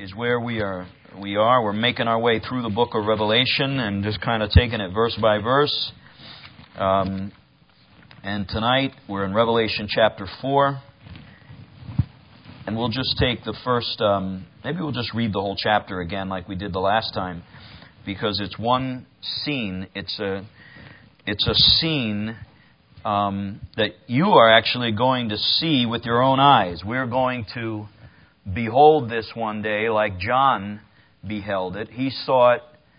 is where we are. We're making our way through the book of Revelation and just kind of taking it verse by verse. And tonight we're in Revelation chapter 4. And we'll just take the first, maybe we'll just read the whole chapter again like we did the last time, because it's one scene. It's a scene that you are actually going to see with your own eyes. We're going to behold this one day like John beheld it. He saw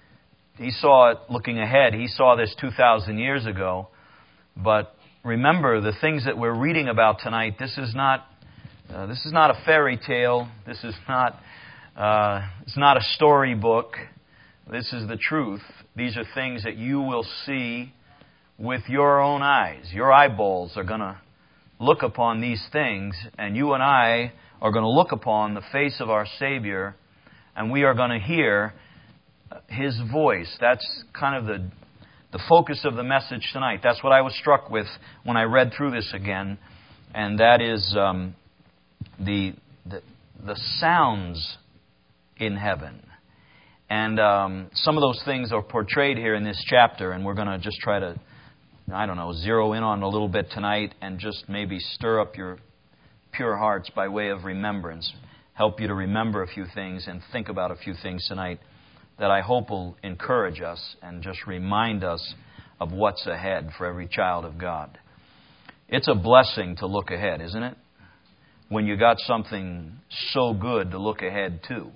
it looking ahead. He saw this 2,000 years ago. But remember, the things that we're reading about tonight, this is not a fairy tale. This is not it's not a storybook. This is the truth. These are things that you will see with your own eyes. Your eyeballs are going to look upon these things, and you and I are going to look upon the face of our Savior, and we are going to hear His voice. That's kind of the focus of the message tonight. That's what I was struck with when I read through this again, and that is the sounds in heaven. And some of those things are portrayed here in this chapter, and we're going to just try to, zero in on a little bit tonight and just maybe stir up your pure hearts by way of remembrance. Help you to remember a few things and think about a few things tonight that I hope will encourage us and just remind us of what's ahead for every child of God. It's a blessing to look ahead, isn't it? When you got something so good to look ahead to.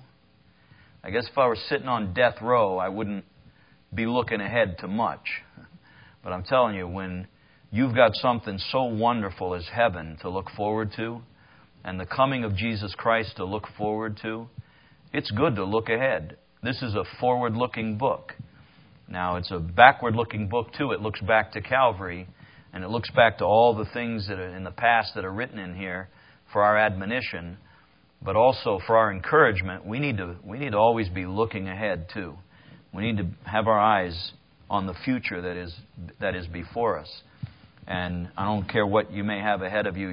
I guess if I were sitting on death row, I wouldn't be looking ahead to much. But I'm telling you, when you've got something so wonderful as heaven to look forward to, and the coming of Jesus Christ to look forward to, it's good to look ahead. This is a forward-looking book. Now, it's a backward-looking book, too. It looks back to Calvary, and it looks back to all the things that are in the past that are written in here for our admonition, but also for our encouragement. We need to always be looking ahead, too. We need to have our eyes on the future that is before us. And I don't care what you may have ahead of you,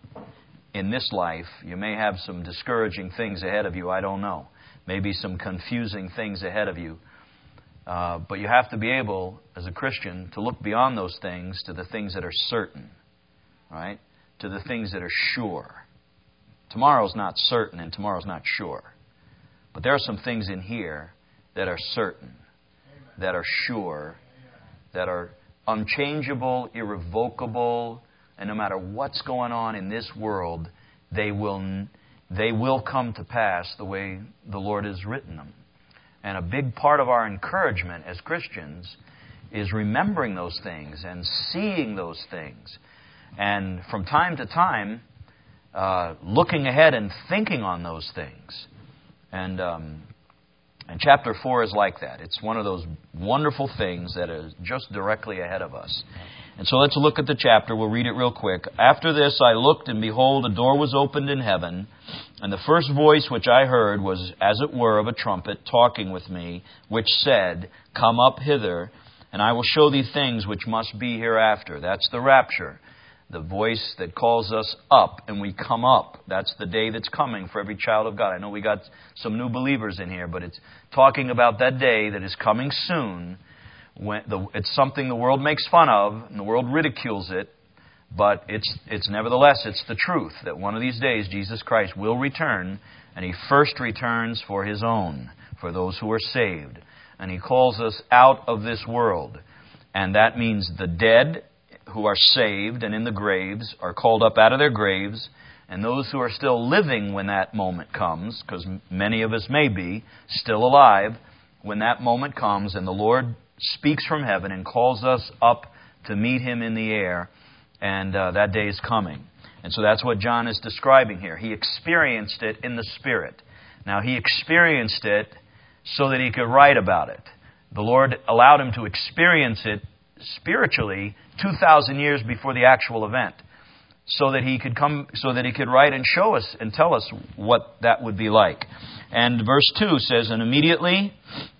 in this life. You may have some discouraging things ahead of you, I don't know. Maybe some confusing things ahead of you. But you have to be able, as a Christian, to look beyond those things to the things that are certain, right? To the things that are sure. Tomorrow's not certain and tomorrow's not sure. But there are some things in here that are certain, that are sure, that are unchangeable, irrevocable, and no matter what's going on in this world, they will come to pass the way the Lord has written them. And a big part of our encouragement as Christians is remembering those things and seeing those things. And from time to time, looking ahead and thinking on those things. And chapter 4 is like that. It's one of those wonderful things that is just directly ahead of us. And so let's look at the chapter. We'll read it real quick. After this I looked, and behold, a door was opened in heaven. And the first voice which I heard was, as it were, of a trumpet talking with me, which said, Come up hither, and I will show thee things which must be hereafter. That's the rapture. The voice that calls us up, and we come up. That's the day that's coming for every child of God. I know we got some new believers in here, but it's talking about that day that is coming soon. It's something the world makes fun of, and the world ridicules it, but it's nevertheless, it's the truth that one of these days Jesus Christ will return, and He first returns for His own, for those who are saved. And He calls us out of this world. And that means the dead who are saved and in the graves are called up out of their graves, and those who are still living when that moment comes, because many of us may be still alive when that moment comes, and the Lord speaks from heaven and calls us up to meet Him in the air, and that day is coming. And so that's what John is describing here. He experienced it in the Spirit. Now, he experienced it so that he could write about it. The Lord allowed him to experience it spiritually 2,000 years before the actual event, so that he could write and show us and tell us what that would be like. And verse 2 says, And immediately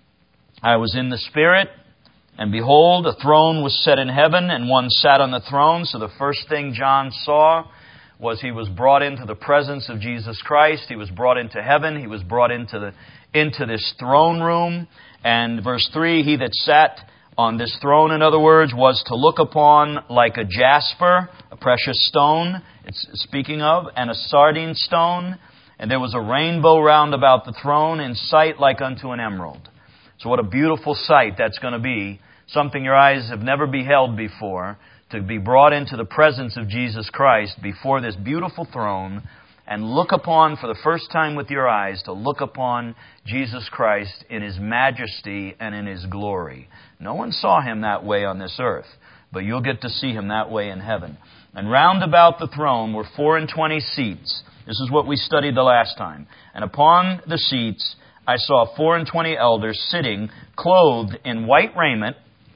I was in the Spirit, and behold, a throne was set in heaven, and one sat on the throne. So the first thing John saw was he was brought into the presence of Jesus Christ. He was brought into heaven. He was brought into this throne room. And verse 3, he that sat on this throne, in other words, was to look upon like a jasper, a precious stone, it's speaking of, and a sardine stone. And there was a rainbow round about the throne, in sight like unto an emerald. So what a beautiful sight that's going to be. Something your eyes have never beheld before. To be brought into the presence of Jesus Christ before this beautiful throne and look upon, for the first time with your eyes, to look upon Jesus Christ in His majesty and in His glory. No one saw Him that way on this earth, but you'll get to see Him that way in heaven. And round about the throne were 24 seats. This is what we studied the last time. And upon the seats I saw 24 elders sitting, clothed in white raiment,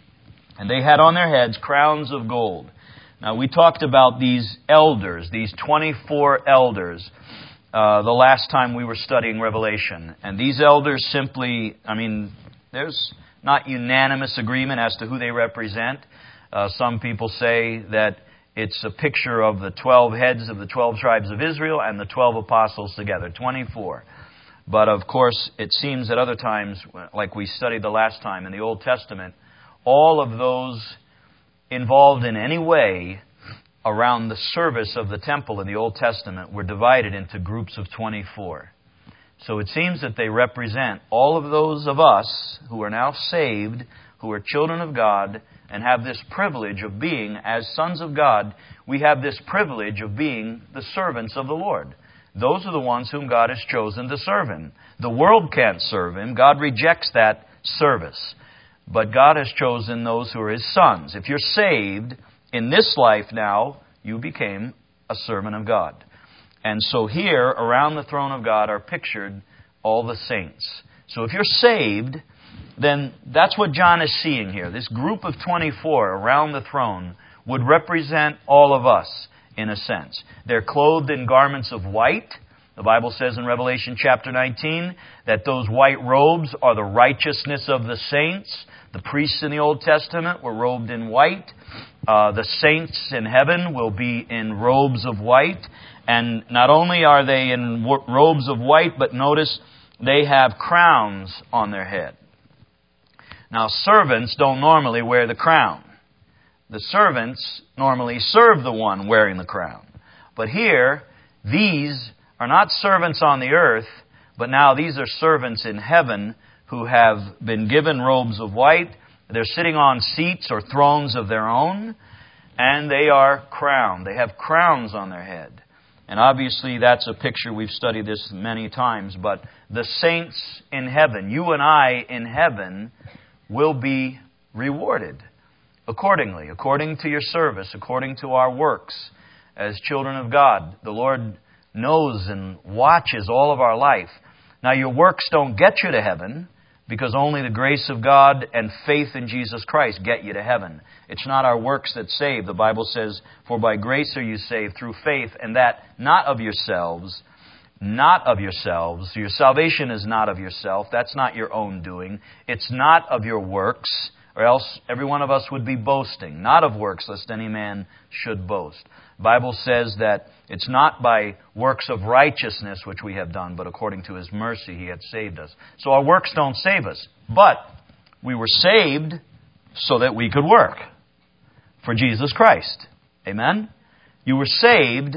and they had on their heads crowns of gold. Now, we talked about these elders, these 24 elders, the last time we were studying Revelation. And these elders simply, there's not unanimous agreement as to who they represent. Some people say that it's a picture of the 12 heads of the 12 tribes of Israel and the 12 apostles together, 24. But, of course, it seems at other times, like we studied the last time in the Old Testament, all of those involved in any way around the service of the temple in the Old Testament were divided into groups of 24. So it seems that they represent all of those of us who are now saved, who are children of God, and have this privilege of being, as sons of God, we have this privilege of being the servants of the Lord. Those are the ones whom God has chosen to serve Him. The world can't serve Him. God rejects that service. But God has chosen those who are His sons. If you're saved in this life now, you became a servant of God. And so here, around the throne of God, are pictured all the saints. So if you're saved, then that's what John is seeing here. This group of 24 around the throne would represent all of us, in a sense. They're clothed in garments of white. The Bible says in Revelation chapter 19 that those white robes are the righteousness of the saints. The priests in the Old Testament were robed in white. The saints in heaven will be in robes of white. And not only are they in robes of white, but notice they have crowns on their head. Now, servants don't normally wear the crown. The servants normally serve the one wearing the crown. But here, these are not servants on the earth, but now these are servants in heaven who have been given robes of white. They're sitting on seats or thrones of their own, and they are crowned. They have crowns on their head. And obviously that's a picture, we've studied this many times, but the saints in heaven, you and I in heaven, will be rewarded accordingly, according to your service, according to our works as children of God. The Lord knows and watches all of our life. Now, your works don't get you to heaven, because only the grace of God and faith in Jesus Christ get you to heaven. It's not our works that save. The Bible says, "For by grace are you saved through faith, and that not of yourselves, not of yourselves." Your salvation is not of yourself. That's not your own doing. It's not of your works, or else every one of us would be boasting. Not of works, lest any man should boast. The Bible says that it's not by works of righteousness which we have done, but according to His mercy He hath saved us. So our works don't save us. But we were saved so that we could work for Jesus Christ. Amen? You were saved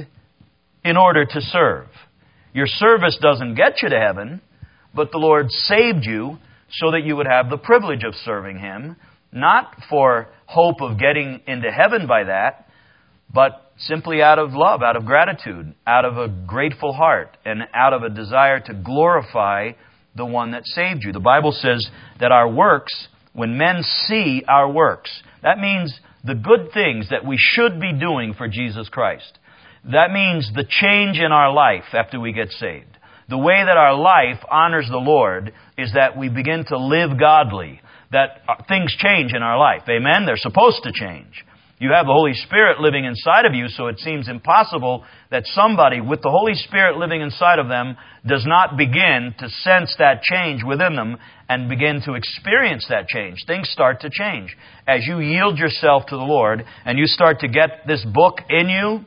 in order to serve. Your service doesn't get you to heaven, but the Lord saved you so that you would have the privilege of serving Him, not for hope of getting into heaven by that, but simply out of love, out of gratitude, out of a grateful heart, and out of a desire to glorify the one that saved you. The Bible says that our works, when men see our works, that means the good things that we should be doing for Jesus Christ. That means the change in our life after we get saved. The way that our life honors the Lord is that we begin to live godly, that things change in our life. Amen? They're supposed to change. You have the Holy Spirit living inside of you, so it seems impossible that somebody with the Holy Spirit living inside of them does not begin to sense that change within them and begin to experience that change. Things start to change. As you yield yourself to the Lord and you start to get this book in you,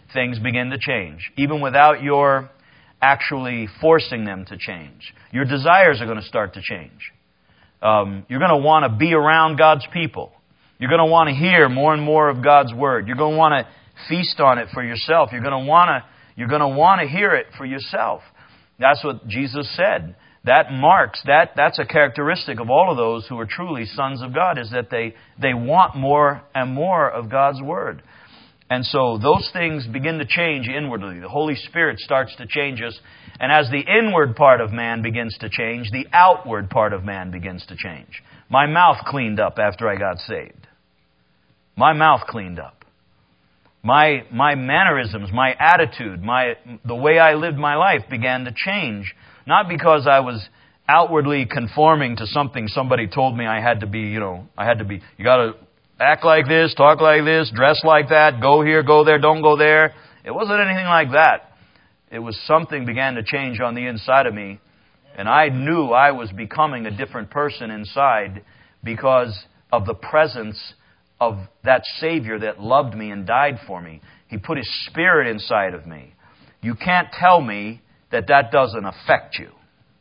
things begin to change, even without your actually forcing them to change. Your desires are going to start to change. You're going to want to be around God's people. You're going to want to hear more and more of God's Word. You're going to want to feast on it for yourself. You're going to want to hear it for yourself. That's what Jesus said. That's a characteristic of all of those who are truly sons of God, is that they want more and more of God's Word. And so those things begin to change inwardly. The Holy Spirit starts to change us. And as the inward part of man begins to change, the outward part of man begins to change. My mouth cleaned up after I got saved. My mouth cleaned up. My mannerisms, my attitude, the way I lived my life began to change. Not because I was outwardly conforming to something somebody told me I had to be, you got to act like this, talk like this, dress like that, go here, go there, don't go there. It wasn't anything like that. It was something began to change on the inside of me. And I knew I was becoming a different person inside because of the presence of that Savior that loved me and died for me. He put His Spirit inside of me. You can't tell me that doesn't affect you.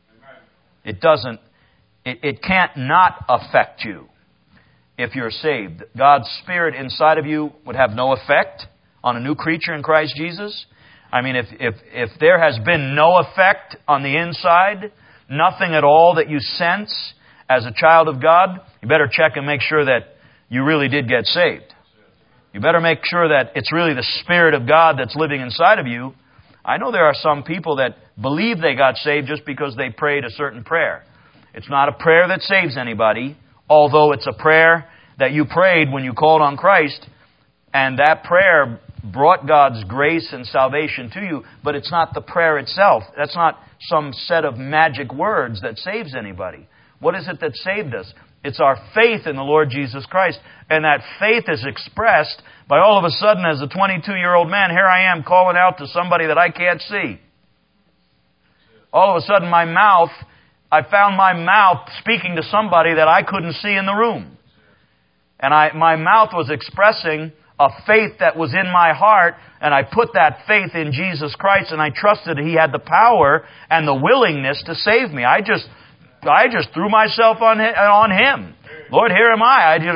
It doesn't. It can't not affect you if you're saved. God's Spirit inside of you would have no effect on a new creature in Christ Jesus. I mean, if there has been no effect on the inside, nothing at all that you sense as a child of God, you better check and make sure that you really did get saved. You better make sure that it's really the Spirit of God that's living inside of you. I know there are some people that believe they got saved just because they prayed a certain prayer. It's not a prayer that saves anybody, although it's a prayer that you prayed when you called on Christ, and that prayer brought God's grace and salvation to you, but it's not the prayer itself. That's not some set of magic words that saves anybody. What is it that saved us? It's our faith in the Lord Jesus Christ. And that faith is expressed by all of a sudden, as a 22-year-old man, here I am calling out to somebody that I can't see. All of a sudden I found my mouth speaking to somebody that I couldn't see in the room. And my mouth was expressing a faith that was in my heart, and I put that faith in Jesus Christ, and I trusted He had the power and the willingness to save me. I just threw myself on Him. Lord, here am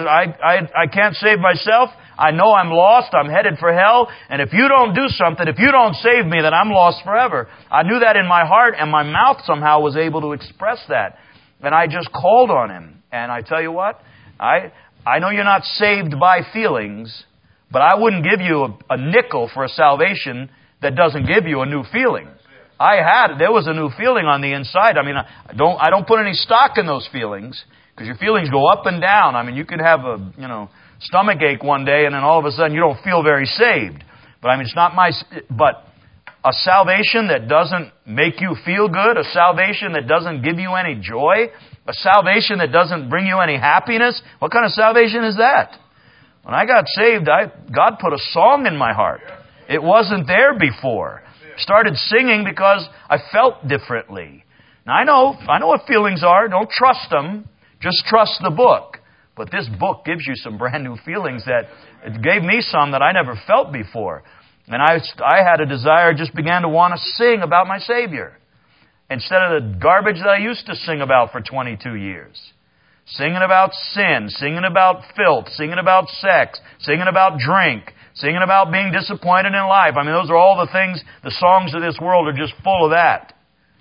I can't save myself. I know I'm lost. I'm headed for hell. And if you don't do something, if you don't save me, then I'm lost forever. I knew that in my heart, and my mouth somehow was able to express that. And I just called on Him. And I tell you what, I know you're not saved by feelings, but I wouldn't give you a nickel for a salvation that doesn't give you a new feeling. There was a new feeling on the inside. I mean, I don't put any stock in those feelings, because your feelings go up and down. I mean, you could have a, stomach ache one day, and then all of a sudden you don't feel very saved. But I mean, it's not but a salvation that doesn't make you feel good, a salvation that doesn't give you any joy, a salvation that doesn't bring you any happiness, what kind of salvation is that? When I got saved, God put a song in my heart. It wasn't there before. Started singing because I felt differently. Now I know what feelings are. Don't trust them. Just trust the book. But this book gives you some brand new feelings that it gave me some that I never felt before. And I had a desire, just began to want to sing about my Savior. Instead of the garbage that I used to sing about for 22 years. Singing about sin, singing about filth, singing about sex, singing about drink, singing about being disappointed in life. I mean, those are all the things, the songs of this world are just full of that.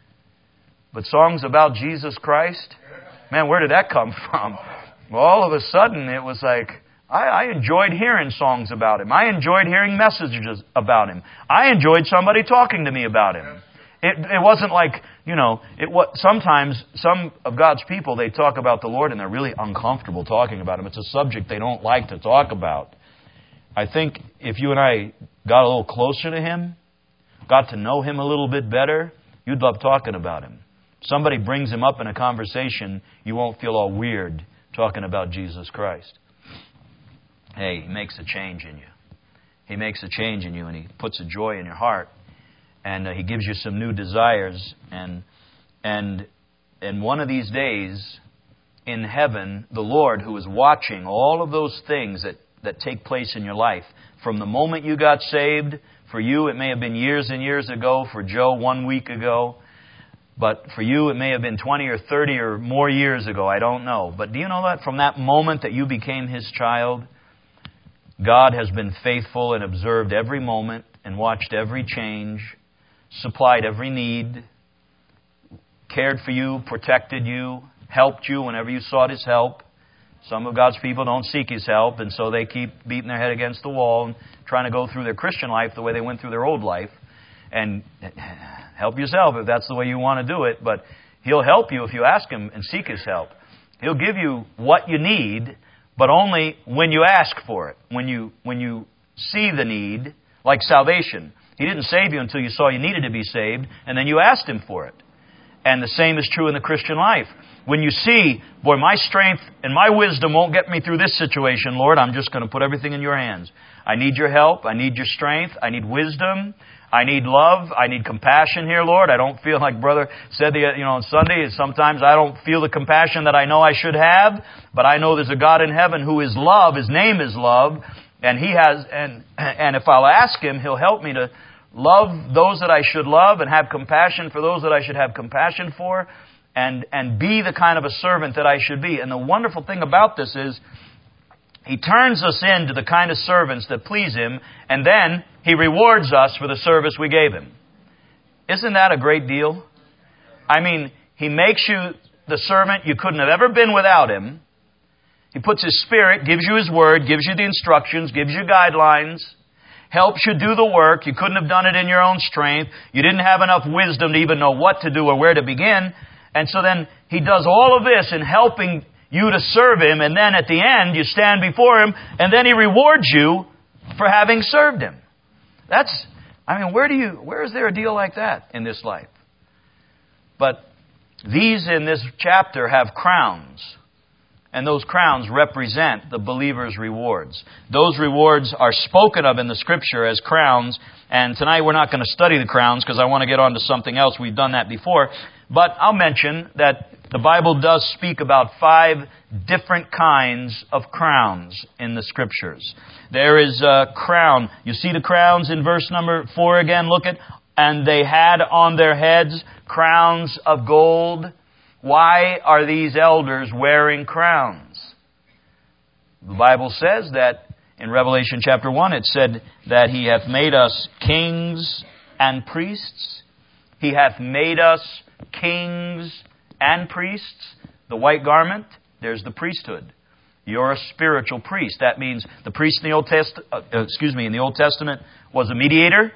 But songs about Jesus Christ, man, where did that come from? Well, all of a sudden, it was like, I enjoyed hearing songs about Him. I enjoyed hearing messages about Him. I enjoyed somebody talking to me about Him. It wasn't like, sometimes some of God's people, they talk about the Lord and they're really uncomfortable talking about Him. It's a subject they don't like to talk about. I think if you and I got a little closer to Him, got to know Him a little bit better, you'd love talking about Him. Somebody brings Him up in a conversation, you won't feel all weird talking about Jesus Christ. Hey, He makes a change in you. He makes a change in you, and He puts a joy in your heart. And He gives you some new desires. And one of these days, in heaven, the Lord, who is watching all of those things that take place in your life. From the moment you got saved, for you it may have been years and years ago, for Joe 1 week ago, but for you it may have been 20 or 30 or more years ago, I don't know. But do you know that from that moment that you became His child, God has been faithful and observed every moment and watched every change, supplied every need, cared for you, protected you, helped you whenever you sought His help. Some of God's people don't seek His help, and so they keep beating their head against the wall and trying to go through their Christian life the way they went through their old life. And help yourself if that's the way you want to do it, but He'll help you if you ask Him and seek His help. He'll give you what you need, but only when you ask for it. When you see the need, like salvation. He didn't save you until you saw you needed to be saved, and then you asked Him for it. And the same is true in the Christian life. When you see, boy, my strength and my wisdom won't get me through this situation, Lord, I'm just going to put everything in Your hands. I need Your help. I need Your strength. I need wisdom. I need love. I need compassion here, Lord. I don't feel like Brother said on Sunday, sometimes I don't feel the compassion that I know I should have, but I know there's a God in heaven who is love. His name is love. And He has, and if I'll ask Him, He'll help me to love those that I should love and have compassion for those that I should have compassion for. And be the kind of a servant that I should be. And the wonderful thing about this is He turns us into the kind of servants that please Him, and then He rewards us for the service we gave Him. Isn't that a great deal? I mean, He makes you the servant you couldn't have ever been without Him. He puts His Spirit, gives you His Word, gives you the instructions, gives you guidelines, helps you do the work. You couldn't have done it in your own strength. You didn't have enough wisdom to even know what to do or where to begin. And so then He does all of this in helping you to serve Him, and then at the end you stand before Him, and then He rewards you for having served Him. Where is there a deal like that in this life? But these in this chapter have crowns, and those crowns represent the believer's rewards. Those rewards are spoken of in the Scripture as crowns, and tonight we're not going to study the crowns because I want to get on to something else. We've done that before. But I'll mention that the Bible does speak about 5 different kinds of crowns in the Scriptures. There is a crown. You see the crowns in verse number 4 again? Look at, and they had on their heads crowns of gold. Why are these elders wearing crowns? The Bible says that in Revelation chapter 1, it said that He hath made us kings and priests. He hath made us kings and priests. The white garment, there's the priesthood. You're a spiritual priest. That means the priest in the Old Testament was a mediator.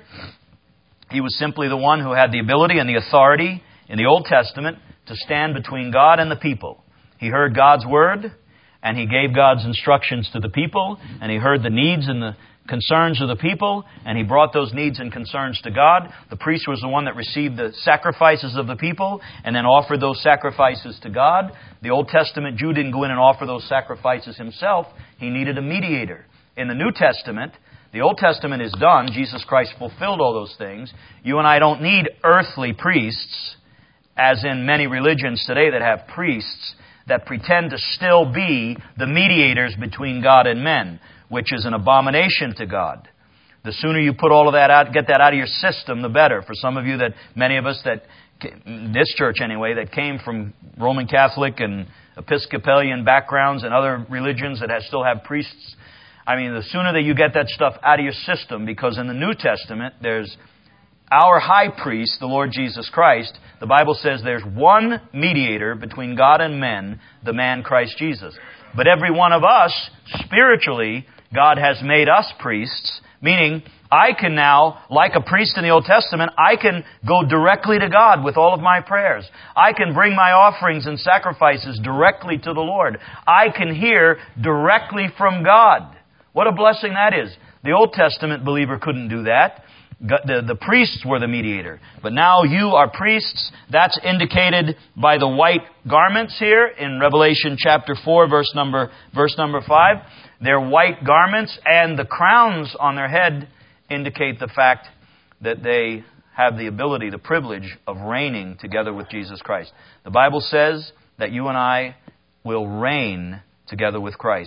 He was simply the one who had the ability and the authority in the Old Testament to stand between God and the people. He heard God's word, and he gave God's instructions to the people, and he heard the needs and the concerns of the people, and he brought those needs and concerns to God. The priest was the one that received the sacrifices of the people and then offered those sacrifices to God. The Old Testament Jew didn't go in and offer those sacrifices himself. He needed a mediator. In the New Testament, the Old Testament is done. Jesus Christ fulfilled all those things. You and I don't need earthly priests, as in many religions today that have priests that pretend to still be the mediators between God and men, which is an abomination to God. The sooner you put all of that out, get that out of your system, the better. For some of you many of us that, this church anyway, that came from Roman Catholic and Episcopalian backgrounds and other religions that still have priests. I mean, the sooner that you get that stuff out of your system, because in the New Testament, there's our high priest, the Lord Jesus Christ. The Bible says there's one mediator between God and men, the man Christ Jesus. But every one of us, spiritually, God has made us priests, meaning I can now, like a priest in the Old Testament, I can go directly to God with all of my prayers. I can bring my offerings and sacrifices directly to the Lord. I can hear directly from God. What a blessing that is. The Old Testament believer couldn't do that. The priests were the mediator. But now you are priests. That's indicated by the white garments here in Revelation chapter 4, verse number 5. They're white garments, and the crowns on their head indicate the fact that they have the ability, the privilege of reigning together with Jesus Christ. The Bible says that you and I will reign together with Christ.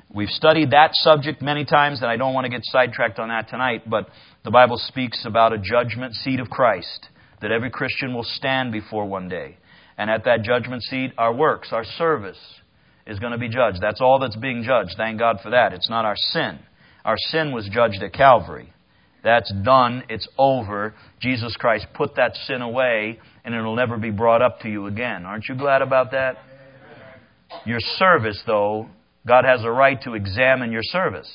We've studied that subject many times, and I don't want to get sidetracked on that tonight, but the Bible speaks about a judgment seat of Christ that every Christian will stand before one day. And at that judgment seat, our works, our service is going to be judged. That's all that's being judged. Thank God for that. It's not our sin. Our sin was judged at Calvary. That's done. It's over. Jesus Christ put that sin away, and it'll never be brought up to you again. Aren't you glad about that? Your service, though, God has a right to examine your service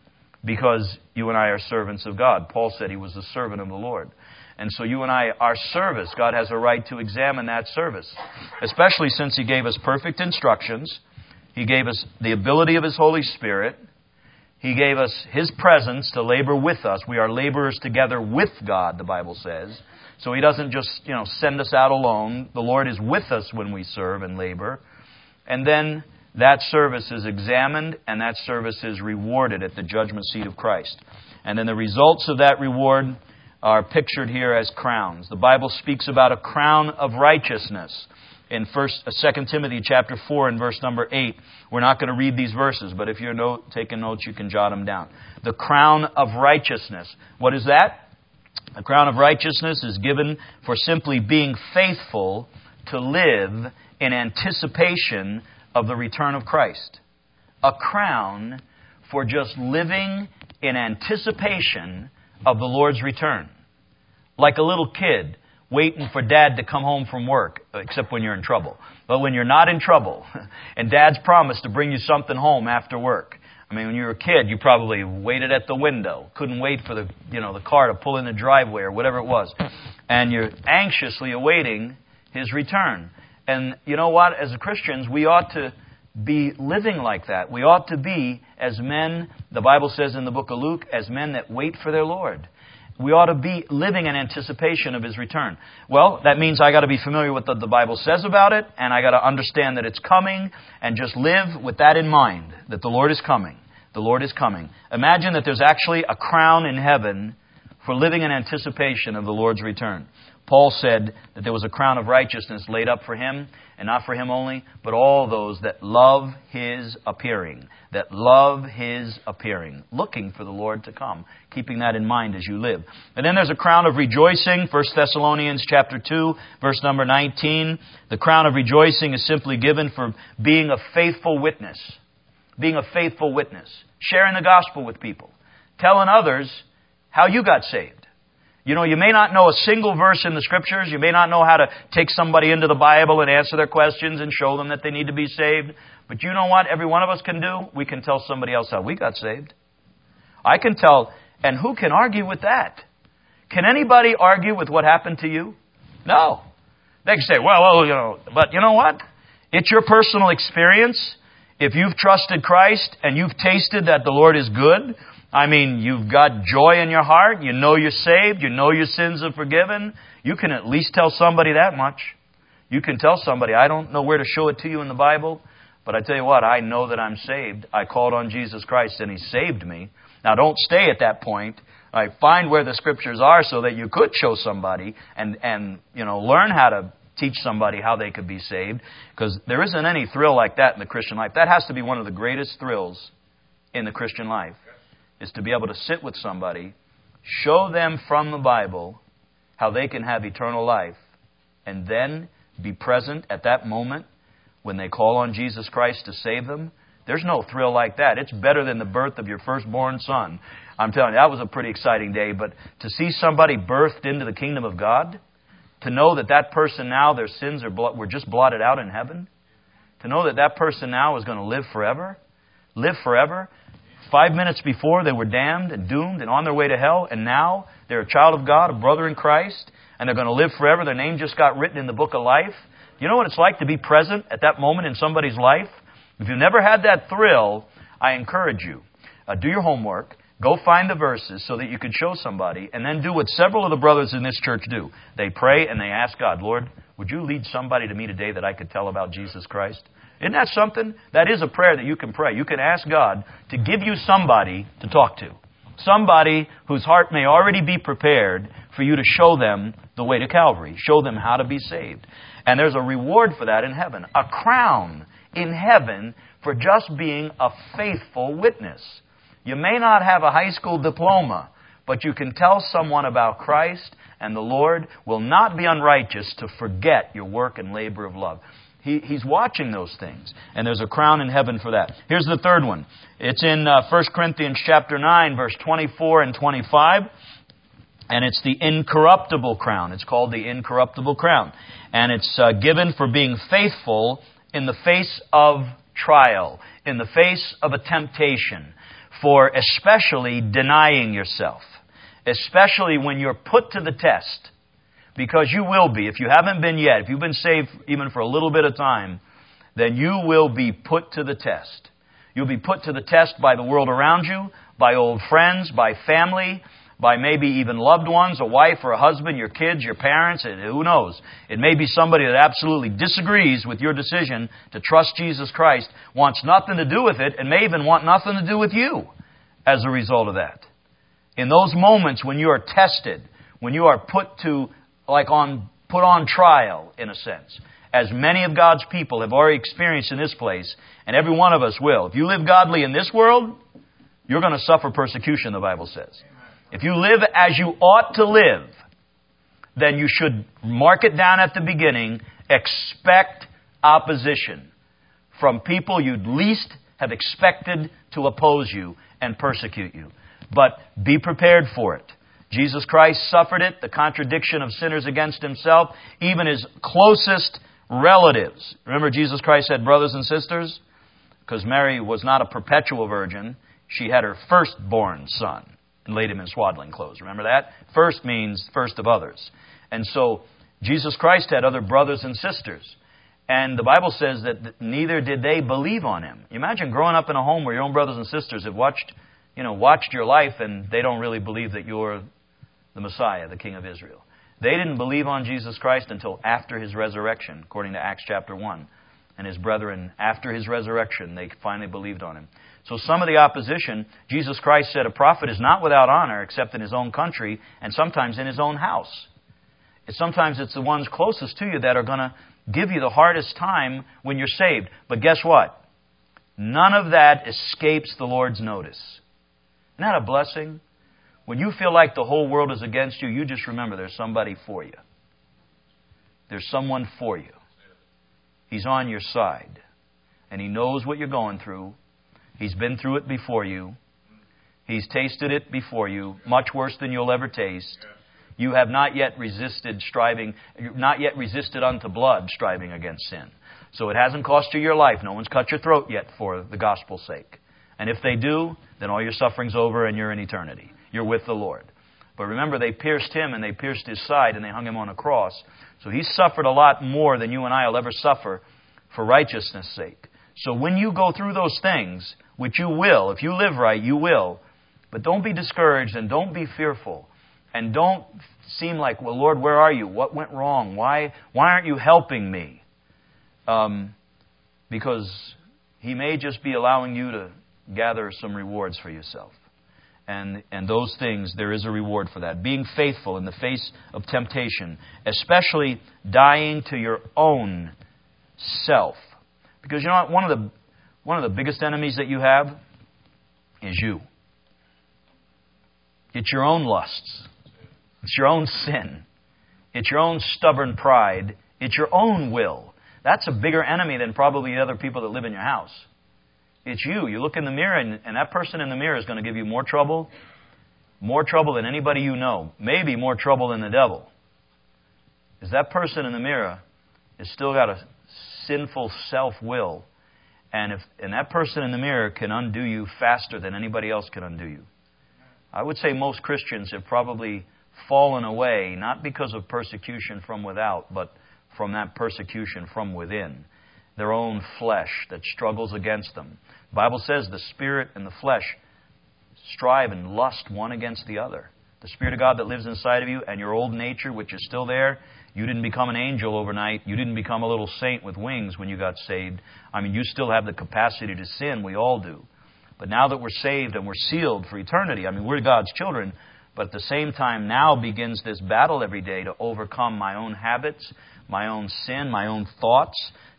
because you and I are servants of God. Paul said he was a servant of the Lord. And so you and I, our service, God has a right to examine that service, especially since He gave us perfect instructions. He gave us the ability of His Holy Spirit. He gave us His presence to labor with us. We are laborers together with God, the Bible says. So He doesn't just, send us out alone. The Lord is with us when we serve and labor. And then that service is examined and that service is rewarded at the judgment seat of Christ. And then the results of that reward are pictured here as crowns. The Bible speaks about a crown of righteousness in 2 Timothy chapter 4 and verse number 8. We're not going to read these verses, but if you're taking notes, you can jot them down. The crown of righteousness. What is that? The crown of righteousness is given for simply being faithful to live in anticipation of the return of Christ. A crown for just living in anticipation of the Lord's return. Like a little kid waiting for Dad to come home from work, except when you're in trouble. But when you're not in trouble, and Dad's promised to bring you something home after work. I mean, when you were a kid, you probably waited at the window, couldn't wait for the car to pull in the driveway or whatever it was. And you're anxiously awaiting His return. And you know what? As Christians, we ought to be living like that. We ought to be, as men, the Bible says in the book of Luke, as men that wait for their Lord. We ought to be living in anticipation of His return. Well, that means I got to be familiar with what the Bible says about it, and I got to understand that it's coming, and just live with that in mind, that the Lord is coming. The Lord is coming. Imagine that there's actually a crown in heaven for living in anticipation of the Lord's return. Paul said that there was a crown of righteousness laid up for him, and not for him only, but all those that love His appearing. That love His appearing. Looking for the Lord to come. Keeping that in mind as you live. And then there's a crown of rejoicing. 1 Thessalonians chapter 2, verse number 19. The crown of rejoicing is simply given for being a faithful witness. Being a faithful witness. Sharing the gospel with people. Telling others how you got saved. You may not know a single verse in the Scriptures. You may not know how to take somebody into the Bible and answer their questions and show them that they need to be saved. But you know what every one of us can do? We can tell somebody else how we got saved. I can tell, and who can argue with that? Can anybody argue with what happened to you? No. They can say, but you know what? It's your personal experience. If you've trusted Christ and you've tasted that the Lord is good, you've got joy in your heart. You know you're saved. You know your sins are forgiven. You can at least tell somebody that much. You can tell somebody, I don't know where to show it to you in the Bible, but I tell you what, I know that I'm saved. I called on Jesus Christ and He saved me. Now don't stay at that point. Find where the Scriptures are so that you could show somebody and learn how to teach somebody how they could be saved. Because there isn't any thrill like that in the Christian life. That has to be one of the greatest thrills in the Christian life. Is to be able to sit with somebody, show them from the Bible how they can have eternal life, and then be present at that moment when they call on Jesus Christ to save them. There's no thrill like that. It's better than the birth of your firstborn son. I'm telling you, that was a pretty exciting day. But to see somebody birthed into the kingdom of God, to know that person now, their sins were just blotted out in heaven, to know that person now is going to live forever. 5 minutes before, they were damned and doomed and on their way to hell, and now they're a child of God, a brother in Christ, and they're going to live forever. Their name just got written in the book of life. You know what it's like to be present at that moment in somebody's life? If you've never had that thrill, I encourage you, do your homework, go find the verses so that you can show somebody, and then do what several of the brothers in this church do. They pray and they ask God, Lord, would you lead somebody to me today that I could tell about Jesus Christ? Isn't that something? That is a prayer that you can pray. You can ask God to give you somebody to talk to. Somebody whose heart may already be prepared for you to show them the way to Calvary. Show them how to be saved. And there's a reward for that in heaven. A crown in heaven for just being a faithful witness. You may not have a high school diploma, but you can tell someone about Christ, and the Lord will not be unrighteous to forget your work and labor of love. He's watching those things, and there's a crown in heaven for that. Here's the third one. It's in 1 Corinthians chapter 9, verse 24 and 25, and it's the incorruptible crown. It's called the incorruptible crown, and it's given for being faithful in the face of trial, in the face of a temptation, for especially denying yourself, especially when you're put to the test. Because you will be. If you haven't been yet, if you've been saved even for a little bit of time, then you will be put to the test. You'll be put to the test by the world around you, by old friends, by family, by maybe even loved ones, a wife or a husband, your kids, your parents, and who knows. It may be somebody that absolutely disagrees with your decision to trust Jesus Christ, wants nothing to do with it, and may even want nothing to do with you as a result of that. In those moments when you are tested, when you are put on trial, in a sense, as many of God's people have already experienced in this place, and every one of us will. If you live godly in this world, you're going to suffer persecution, the Bible says. If you live as you ought to live, then you should mark it down at the beginning, expect opposition from people you'd least have expected to oppose you and persecute you. But be prepared for it. Jesus Christ suffered it, the contradiction of sinners against Himself, even His closest relatives. Remember, Jesus Christ had brothers and sisters? Because Mary was not a perpetual virgin. She had her firstborn son and laid him in swaddling clothes. Remember that? First means first of others. And so, Jesus Christ had other brothers and sisters. And the Bible says that neither did they believe on Him. You imagine growing up in a home where your own brothers and sisters have watched your life, and they don't really believe that you're the Messiah, the King of Israel. They didn't believe on Jesus Christ until after His resurrection, according to Acts chapter 1. And His brethren, after His resurrection, they finally believed on Him. So some of the opposition, Jesus Christ said a prophet is not without honor except in his own country and sometimes in his own house. Sometimes it's the ones closest to you that are going to give you the hardest time when you're saved. But guess what? None of that escapes the Lord's notice. Isn't that a blessing? When you feel like the whole world is against you, you just remember there's somebody for you. There's someone for you. He's on your side. And He knows what you're going through. He's been through it before you. He's tasted it before you, much worse than you'll ever taste. You have not yet resisted unto blood, striving against sin. So it hasn't cost you your life. No one's cut your throat yet for the gospel's sake. And if they do, then all your suffering's over and you're in eternity. You're with the Lord. But remember, they pierced Him and they pierced His side and they hung Him on a cross. So He suffered a lot more than you and I will ever suffer for righteousness' sake. So when you go through those things, which you will, if you live right, you will, but don't be discouraged and don't be fearful. And don't seem like, well, Lord, where are you? What went wrong? Why aren't you helping me? Because He may just be allowing you to gather some rewards for yourself. And those things, there is a reward for that. Being faithful in the face of temptation, especially dying to your own self. Because you know what? One of the biggest enemies that you have is you. It's your own lusts. It's your own sin. It's your own stubborn pride. It's your own will. That's a bigger enemy than probably the other people that live in your house. It's you. You look in the mirror, and that person in the mirror is going to give you more trouble than anybody you know. Maybe more trouble than the devil. Because that person in the mirror has still got a sinful self-will. And that person in the mirror can undo you faster than anybody else can undo you. I would say most Christians have probably fallen away, not because of persecution from without, but from that persecution from within. Their own flesh that struggles against them. The Bible says the spirit and the flesh strive and lust one against the other. The Spirit of God that lives inside of you and your old nature, which is still there. You didn't become an angel overnight. You didn't become a little saint with wings when you got saved. I mean, you still have the capacity to sin. We all do. But now that we're saved and we're sealed for eternity, I mean, we're God's children. But at the same time, now begins this battle every day to overcome my own habits, my own sin, my own thoughts,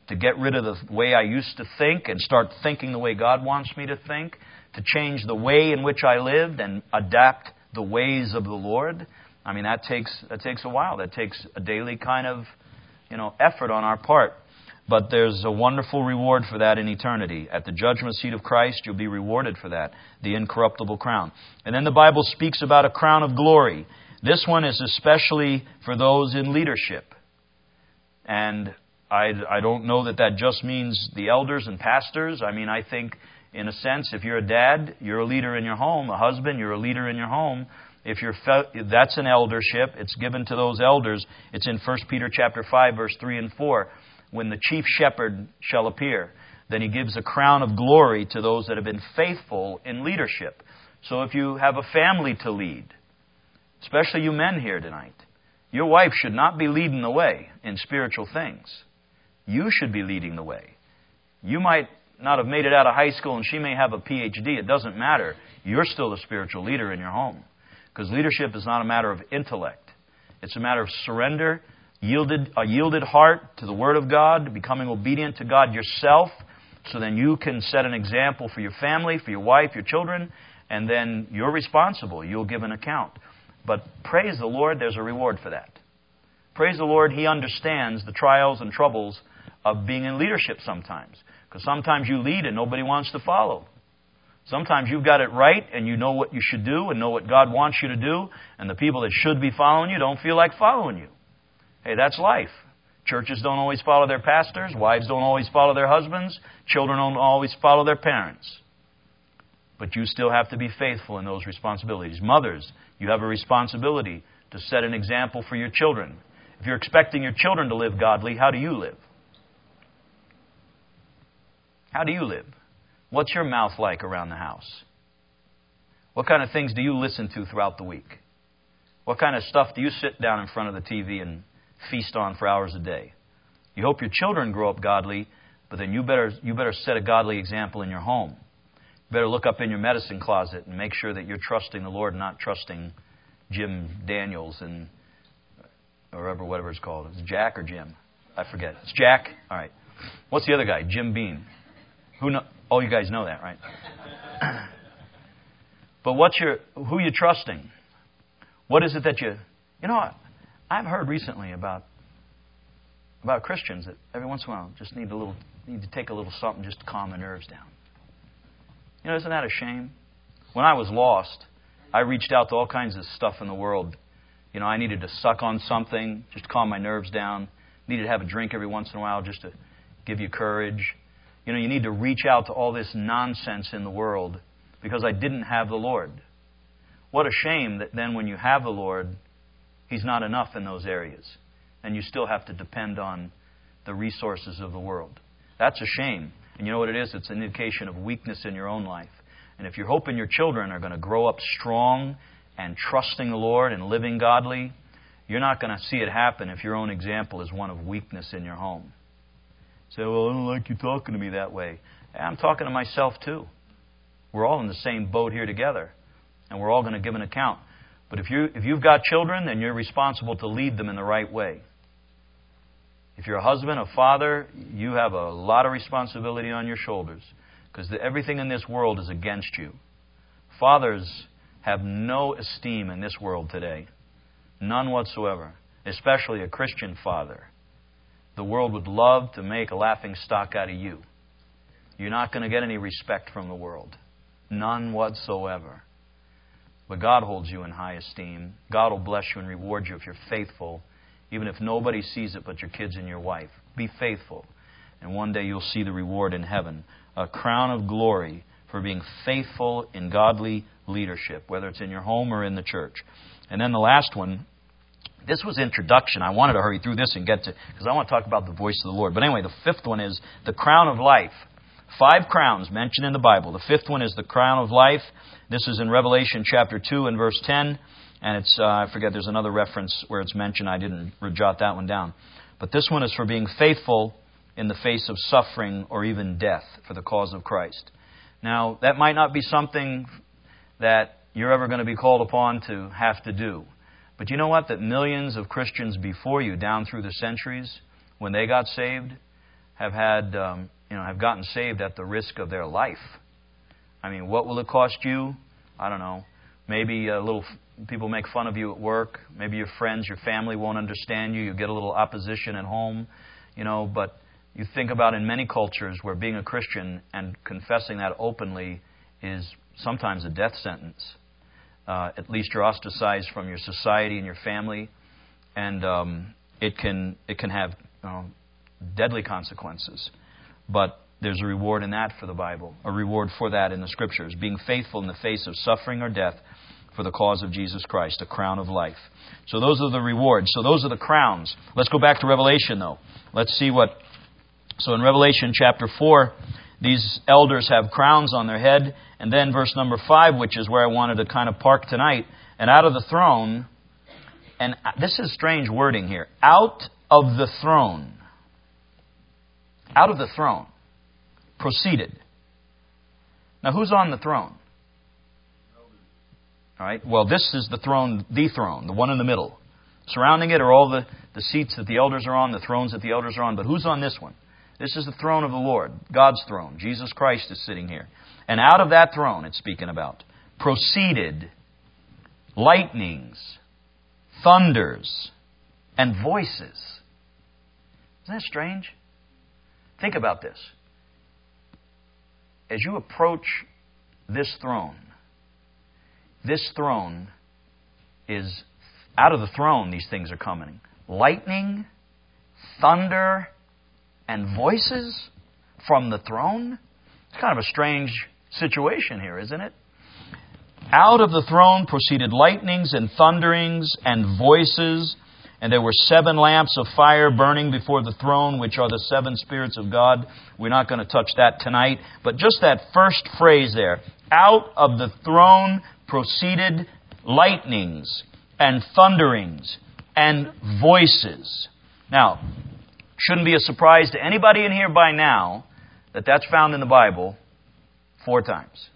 to get rid of the way I used to think and start thinking the way God wants me to think, to change the way in which I lived and adapt the ways of the Lord. I mean, that takes a while. That takes a daily kind of, effort on our part. But there's a wonderful reward for that in eternity. At the judgment seat of Christ, you'll be rewarded for that, the incorruptible crown. And then the Bible speaks about a crown of glory. This one is especially for those in leadership. And I don't know that just means the elders and pastors. I mean, I think, in a sense, if you're a dad, you're a leader in your home. A husband, you're a leader in your home. If that's an eldership, it's given to those elders. It's in 1 Peter chapter 5, verse 3 and 4. When the chief shepherd shall appear, then he gives a crown of glory to those that have been faithful in leadership. So if you have a family to lead, especially you men here tonight, your wife should not be leading the way in spiritual things. You should be leading the way. You might not have made it out of high school and she may have a PhD. It doesn't matter. You're still the spiritual leader in your home. Because leadership is not a matter of intellect. It's a matter of surrender, a yielded heart to the Word of God, becoming obedient to God yourself, so then you can set an example for your family, for your wife, your children, and then you're responsible. You'll give an account. But praise the Lord, there's a reward for that. Praise the Lord, He understands the trials and troubles of being in leadership sometimes. Because sometimes you lead and nobody wants to follow. Sometimes you've got it right and you know what you should do and know what God wants you to do, and the people that should be following you don't feel like following you. Hey, that's life. Churches don't always follow their pastors. Wives don't always follow their husbands. Children don't always follow their parents. But you still have to be faithful in those responsibilities. Mothers, you have a responsibility to set an example for your children. If you're expecting your children to live godly, how do you live? How do you live? What's your mouth like around the house? What kind of things do you listen to throughout the week? What kind of stuff do you sit down in front of the TV and feast on for hours a day? You hope your children grow up godly, but then you better set a godly example in your home. You better look up in your medicine closet and make sure that you're trusting the Lord, not trusting Jim Daniels and whatever it's called. Is it Jack or Jim? I forget. It's Jack? All right. What's the other guy? Jim Beam. Oh, you guys know that, right? But who you trusting? What is it that I've heard recently about Christians that every once in a while just need to take a little something just to calm their nerves down. Isn't that a shame? When I was lost, I reached out to all kinds of stuff in the world. I needed to suck on something just to calm my nerves down. Needed to have a drink every once in a while just to give you courage. You need to reach out to all this nonsense in the world because I didn't have the Lord. What a shame that then when you have the Lord, He's not enough in those areas. And you still have to depend on the resources of the world. That's a shame. And you know what it is? It's an indication of weakness in your own life. And if you're hoping your children are going to grow up strong and trusting the Lord and living godly, you're not going to see it happen if your own example is one of weakness in your home. Say, well, I don't like you talking to me that way. I'm talking to myself too. We're all in the same boat here together. And we're all going to give an account. But if you've got children, then you're responsible to lead them in the right way. If you're a husband, a father, you have a lot of responsibility on your shoulders. Because everything in this world is against you. Fathers have no esteem in this world today. None whatsoever. Especially a Christian father. The world would love to make a laughing stock out of you. You're not going to get any respect from the world. None whatsoever. But God holds you in high esteem. God will bless you and reward you if you're faithful, even if nobody sees it but your kids and your wife. Be faithful. And one day you'll see the reward in heaven. A crown of glory for being faithful in godly leadership, whether it's in your home or in the church. And then the last one, this was introduction. I wanted to hurry through this and get to, because I want to talk about the voice of the Lord. But anyway, the fifth one is the crown of life. 5 crowns mentioned in the Bible. The fifth one is the crown of life. This is in Revelation chapter 2 and verse 10. And it's, I forget, there's another reference where it's mentioned. I didn't jot that one down. But this one is for being faithful in the face of suffering or even death for the cause of Christ. Now, that might not be something that you're ever going to be called upon to have to do. But you know what? That millions of Christians before you, down through the centuries, when they got saved, have had, have gotten saved at the risk of their life. I mean, what will it cost you? I don't know. Maybe people make fun of you at work. Maybe your friends, your family won't understand you. You get a little opposition at home, But you think about in many cultures where being a Christian and confessing that openly is sometimes a death sentence. At least you're ostracized from your society and your family, and it can have deadly consequences. But there's a reward in that for the Bible, a reward for that in the Scriptures, being faithful in the face of suffering or death for the cause of Jesus Christ, a crown of life. So those are the rewards. So those are the crowns. Let's go back to Revelation, though. Let's see what... So in Revelation chapter 4, these elders have crowns on their head. And then verse number 5, which is where I wanted to kind of park tonight. And out of the throne, and this is strange wording here, out of the throne, proceeded. Now, who's on the throne? All right. Well, this is the throne, the one in the middle. Surrounding it are all the seats that the elders are on, the thrones that the elders are on. But who's on this one? This is the throne of the Lord, God's throne. Jesus Christ is sitting here. And out of that throne, it's speaking about, proceeded lightnings, thunders, and voices. Isn't that strange? Think about this. As you approach this throne is, out of the throne these things are coming. Lightning, thunder, and voices from the throne? It's kind of a strange situation here, isn't it? Out of the throne proceeded lightnings and thunderings and voices, and there were 7 lamps of fire burning before the throne, which are the 7 spirits of God. We're not going to touch that tonight, but just that first phrase there, out of the throne proceeded lightnings and thunderings and voices. Now, shouldn't be a surprise to anybody in here by now that that's found in the Bible 4 times.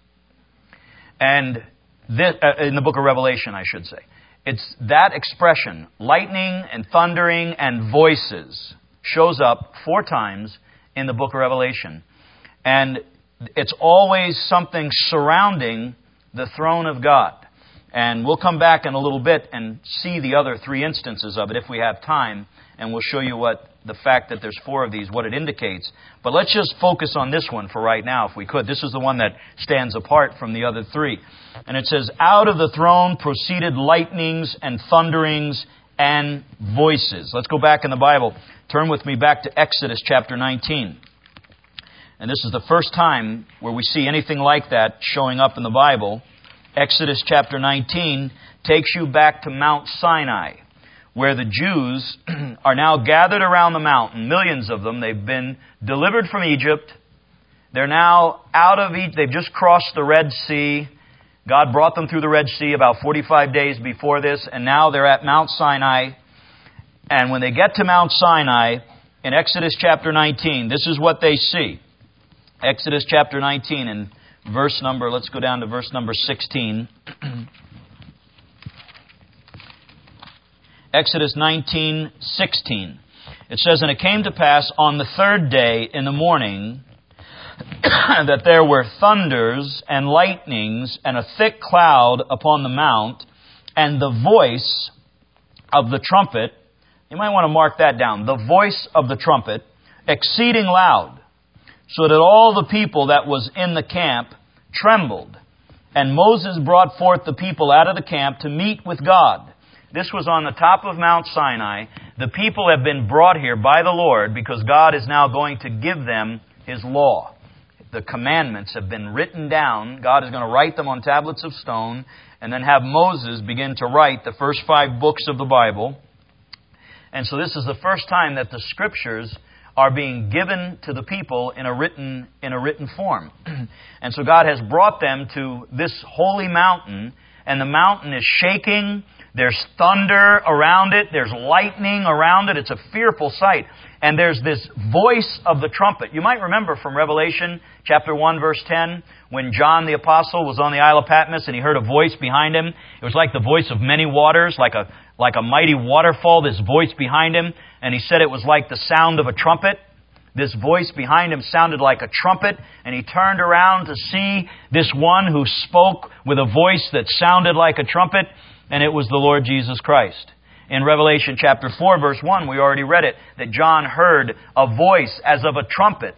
And this, in the book of Revelation, I should say. It's that expression, lightning and thundering and voices, shows up 4 times in the book of Revelation. And it's always something surrounding the throne of God. And we'll come back in a little bit and see the other 3 instances of it if we have time. And we'll show you what the fact that there's 4 of these, what it indicates. But let's just focus on this one for right now, if we could. This is the one that stands apart from the other 3. And it says, out of the throne proceeded lightnings and thunderings and voices. Let's go back in the Bible. Turn with me back to Exodus chapter 19. And this is the first time where we see anything like that showing up in the Bible. Exodus chapter 19 takes you back to Mount Sinai, where the Jews are now gathered around the mountain, millions of them. They've been delivered from Egypt. They're now out of Egypt. They've just crossed the Red Sea. God brought them through the Red Sea about 45 days before this, and now they're at Mount Sinai. And when they get to Mount Sinai, in Exodus chapter 19, this is what they see. Exodus chapter 19 and let's go down to verse number 16. Exodus 19:16. It says, and it came to pass on the 3rd day in the morning that there were thunders and lightnings and a thick cloud upon the mount, and the voice of the trumpet, you might want to mark that down, the voice of the trumpet, exceeding loud, so that all the people that was in the camp trembled. And Moses brought forth the people out of the camp to meet with God. This was on the top of Mount Sinai. The people have been brought here by the Lord because God is now going to give them His law. The commandments have been written down. God is going to write them on tablets of stone and then have Moses begin to write the first 5 books of the Bible. And so this is the first time that the Scriptures are being given to the people in a written form. And so God has brought them to this holy mountain, and the mountain is shaking. There's thunder around it. There's lightning around it. It's a fearful sight. And there's this voice of the trumpet. You might remember from Revelation chapter 1, verse 10, when John the Apostle was on the Isle of Patmos and he heard a voice behind him. It was like the voice of many waters, like a mighty waterfall, this voice behind him. And he said it was like the sound of a trumpet. This voice behind him sounded like a trumpet, and he turned around to see this one who spoke with a voice that sounded like a trumpet, and it was the Lord Jesus Christ. In Revelation chapter 4, verse 1, we already read it, that John heard a voice as of a trumpet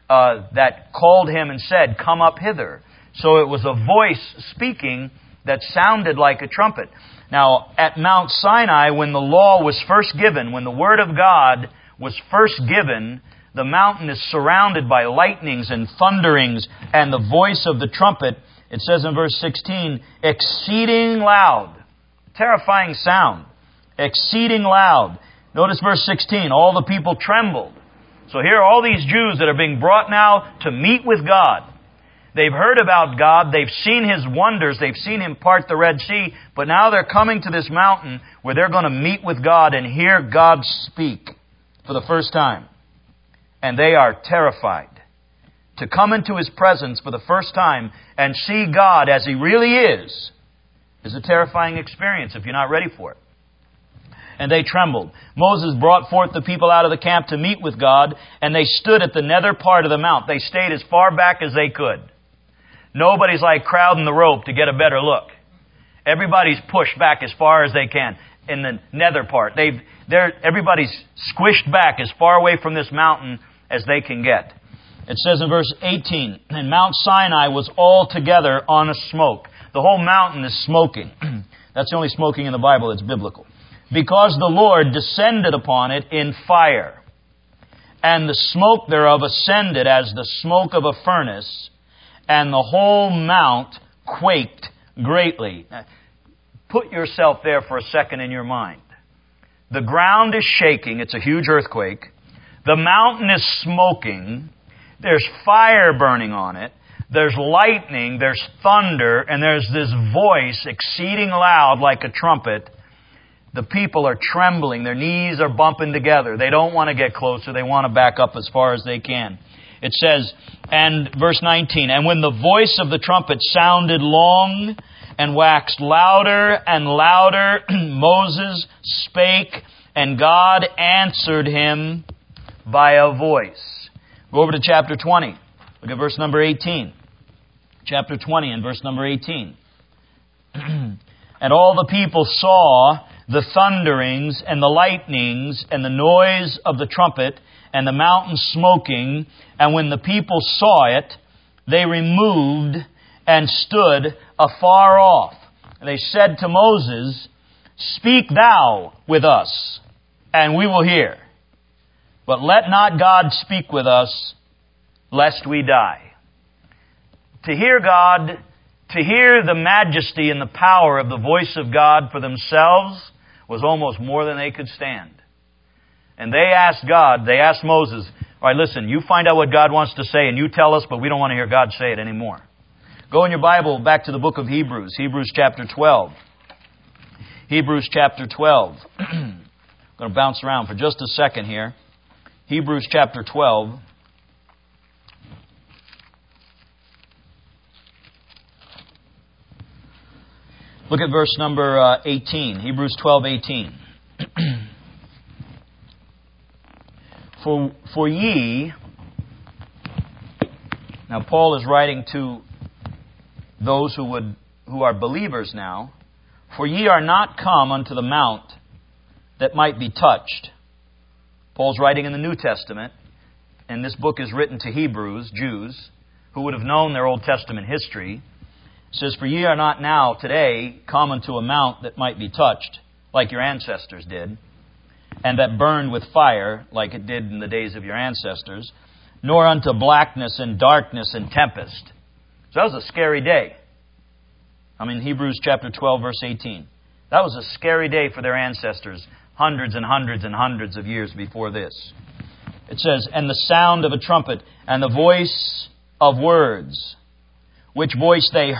that called him and said, "Come up hither." So it was a voice speaking that sounded like a trumpet. Now, at Mount Sinai, when the law was first given, when the Word of God was first given, the mountain is surrounded by lightnings and thunderings and the voice of the trumpet. It says in verse 16, exceeding loud. Terrifying sound. Exceeding loud. Notice verse 16, all the people trembled. So here are all these Jews that are being brought now to meet with God. They've heard about God, they've seen His wonders, they've seen Him part the Red Sea, but now they're coming to this mountain where they're going to meet with God and hear God speak for the first time. And they are terrified. To come into His presence for the first time and see God as He really is a terrifying experience if you're not ready for it. And they trembled. Moses brought forth the people out of the camp to meet with God, and they stood at the nether part of the mount. They stayed as far back as they could. Nobody's like crowding the rope to get a better look. Everybody's pushed back as far as they can in the nether part. Everybody's squished back as far away from this mountain as they can get. It says in verse 18, and Mount Sinai was altogether on a smoke. The whole mountain is smoking. That's the only smoking in the Bible that's biblical. Because the Lord descended upon it in fire, and the smoke thereof ascended as the smoke of a furnace, and the whole mount quaked greatly. Now, put yourself there for a second in your mind. The ground is shaking. It's a huge earthquake. The mountain is smoking. There's fire burning on it. There's lightning. There's thunder. And there's this voice exceeding loud like a trumpet. The people are trembling. Their knees are bumping together. They don't want to get closer. They want to back up as far as they can. It says, and verse 19, and when the voice of the trumpet sounded long and waxed louder and louder, Moses spake, and God answered him by a voice. Go over to chapter 20. Look at verse number 18. Chapter 20 and verse number 18. And all the people saw the thunderings and the lightnings and the noise of the trumpet and the mountain smoking. And when the people saw it, they removed and stood afar off. And they said to Moses, speak thou with us, and we will hear. But let not God speak with us, lest we die. To hear God, to hear the majesty and the power of the voice of God for themselves was almost more than they could stand. And they asked God, they asked Moses, all right, listen, you find out what God wants to say and you tell us, but we don't want to hear God say it anymore. Go in your Bible back to the book of Hebrews, Hebrews chapter 12. Hebrews chapter 12. I'm going to bounce around for just a second here. Hebrews chapter 12. Look at verse number 18. Hebrews 12:18. For ye, now Paul is writing to those who are believers now, for ye are not come unto the mount that might be touched. Paul's writing in the New Testament, and this book is written to Hebrews, Jews, who would have known their Old Testament history. It says, for ye are not now, today, come unto a mount that might be touched, like your ancestors did, and that burned with fire, like it did in the days of your ancestors, nor unto blackness and darkness and tempest. So that was a scary day. Hebrews chapter 12, verse 18. That was a scary day for their ancestors, hundreds and hundreds and hundreds of years before this. It says, and the sound of a trumpet, and the voice of words, which voice they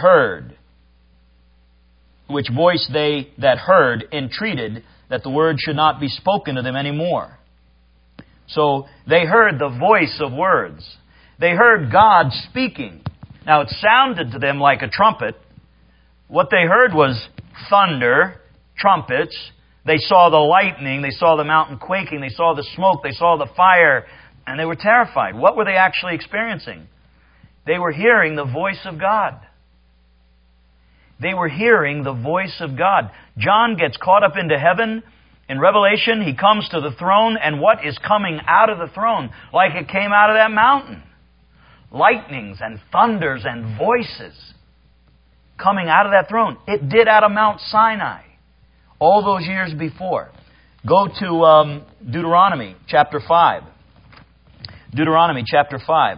that heard entreated that the word should not be spoken to them anymore. So they heard the voice of words. They heard God speaking. Now it sounded to them like a trumpet. What they heard was thunder, trumpets. They saw the lightning. They saw the mountain quaking. They saw the smoke. They saw the fire And they were terrified. What were they actually experiencing? They were hearing the voice of God. They were hearing the voice of God. John gets caught up into heaven. In Revelation, he comes to the throne, and what is coming out of the throne? Like it came out of that mountain. Lightnings and thunders and voices coming out of that throne. It did out of Mount Sinai all those years before. Go to Deuteronomy chapter 5. Deuteronomy chapter 5.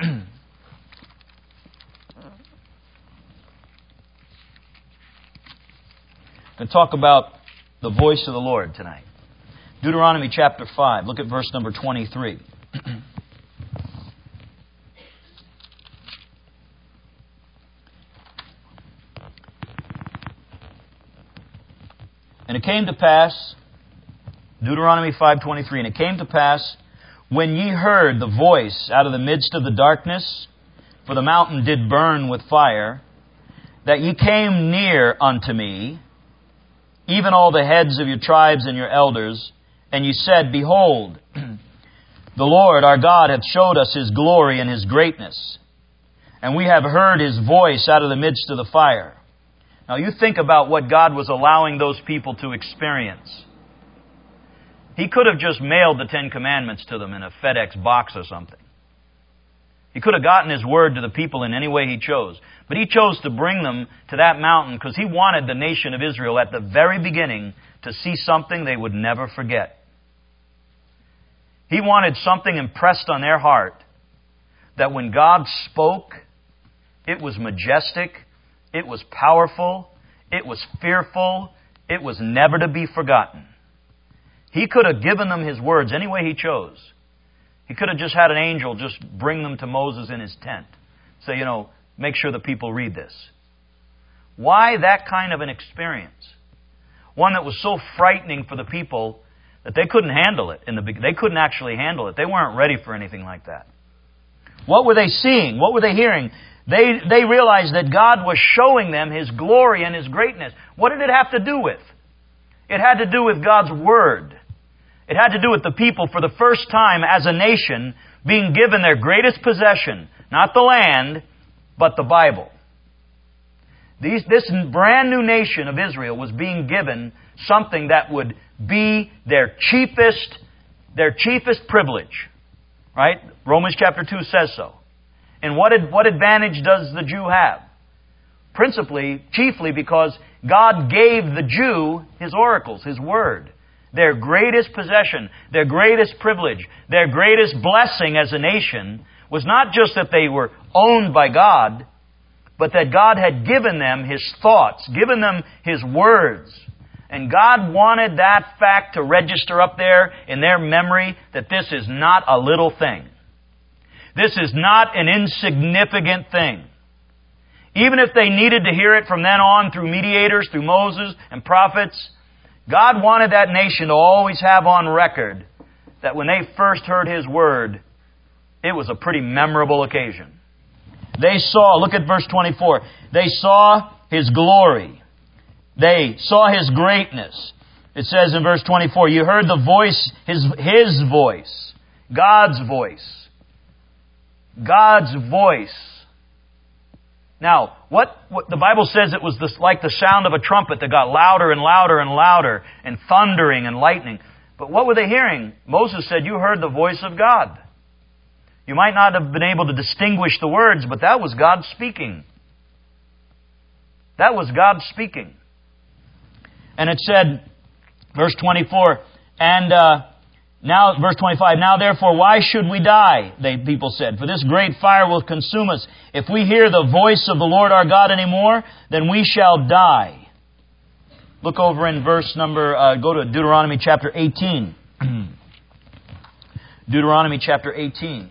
And talk about the voice of the Lord tonight. Deuteronomy chapter 5. Look at verse number 23. And it came to pass, Deuteronomy 5:23, and it came to pass, when ye heard the voice out of the midst of the darkness, for the mountain did burn with fire, that ye came near unto me, even all the heads of your tribes and your elders, and ye said, Behold, the Lord our God hath showed us His glory and His greatness, and we have heard His voice out of the midst of the fire. Now you think about what God was allowing those people to experience. He could have just mailed the Ten Commandments to them in a FedEx box or something. He could have gotten His word to the people in any way He chose. But He chose to bring them to that mountain because He wanted the nation of Israel at the very beginning to see something they would never forget. He wanted something impressed on their heart that when God spoke, it was majestic, it was powerful, it was fearful, it was never to be forgotten. He could have given them His words any way He chose. He could have just had an angel just bring them to Moses in his tent. Say, make sure the people read this. Why that kind of an experience? One that was so frightening for the people that they couldn't handle it. They couldn't actually handle it. They weren't ready for anything like that. What were they seeing? What were they hearing? They realized that God was showing them His glory and His greatness. What did it have to do with? It had to do with God's Word. It had to do with the people for the first time as a nation being given their greatest possession, not the land, but the Bible. This brand new nation of Israel was being given something that would be their chiefest privilege. Right? Romans chapter 2 says so. And what advantage does the Jew have? Chiefly because God gave the Jew His oracles, His Word. Their greatest possession, their greatest privilege, their greatest blessing as a nation was not just that they were owned by God, but that God had given them His thoughts, given them His words. And God wanted that fact to register up there in their memory that this is not a little thing. This is not an insignificant thing. Even if they needed to hear it from then on through mediators, through Moses and prophets, God wanted that nation to always have on record that when they first heard His Word, it was a pretty memorable occasion. They saw, look at verse 24, they saw His glory. They saw His greatness. It says in verse 24, you heard the voice, His voice, God's voice. God's voice. Now, what the Bible says it was like the sound of a trumpet that got louder and louder and louder, and thundering and lightning. But what were they hearing? Moses said, you heard the voice of God. You might not have been able to distinguish the words, but that was God speaking. That was God speaking. And it said, verse 24, now, verse 25, now therefore, why should we die? People said, for this great fire will consume us. If we hear the voice of the Lord our God anymore, then we shall die. Look over in verse number, go to Deuteronomy chapter 18. Deuteronomy chapter 18.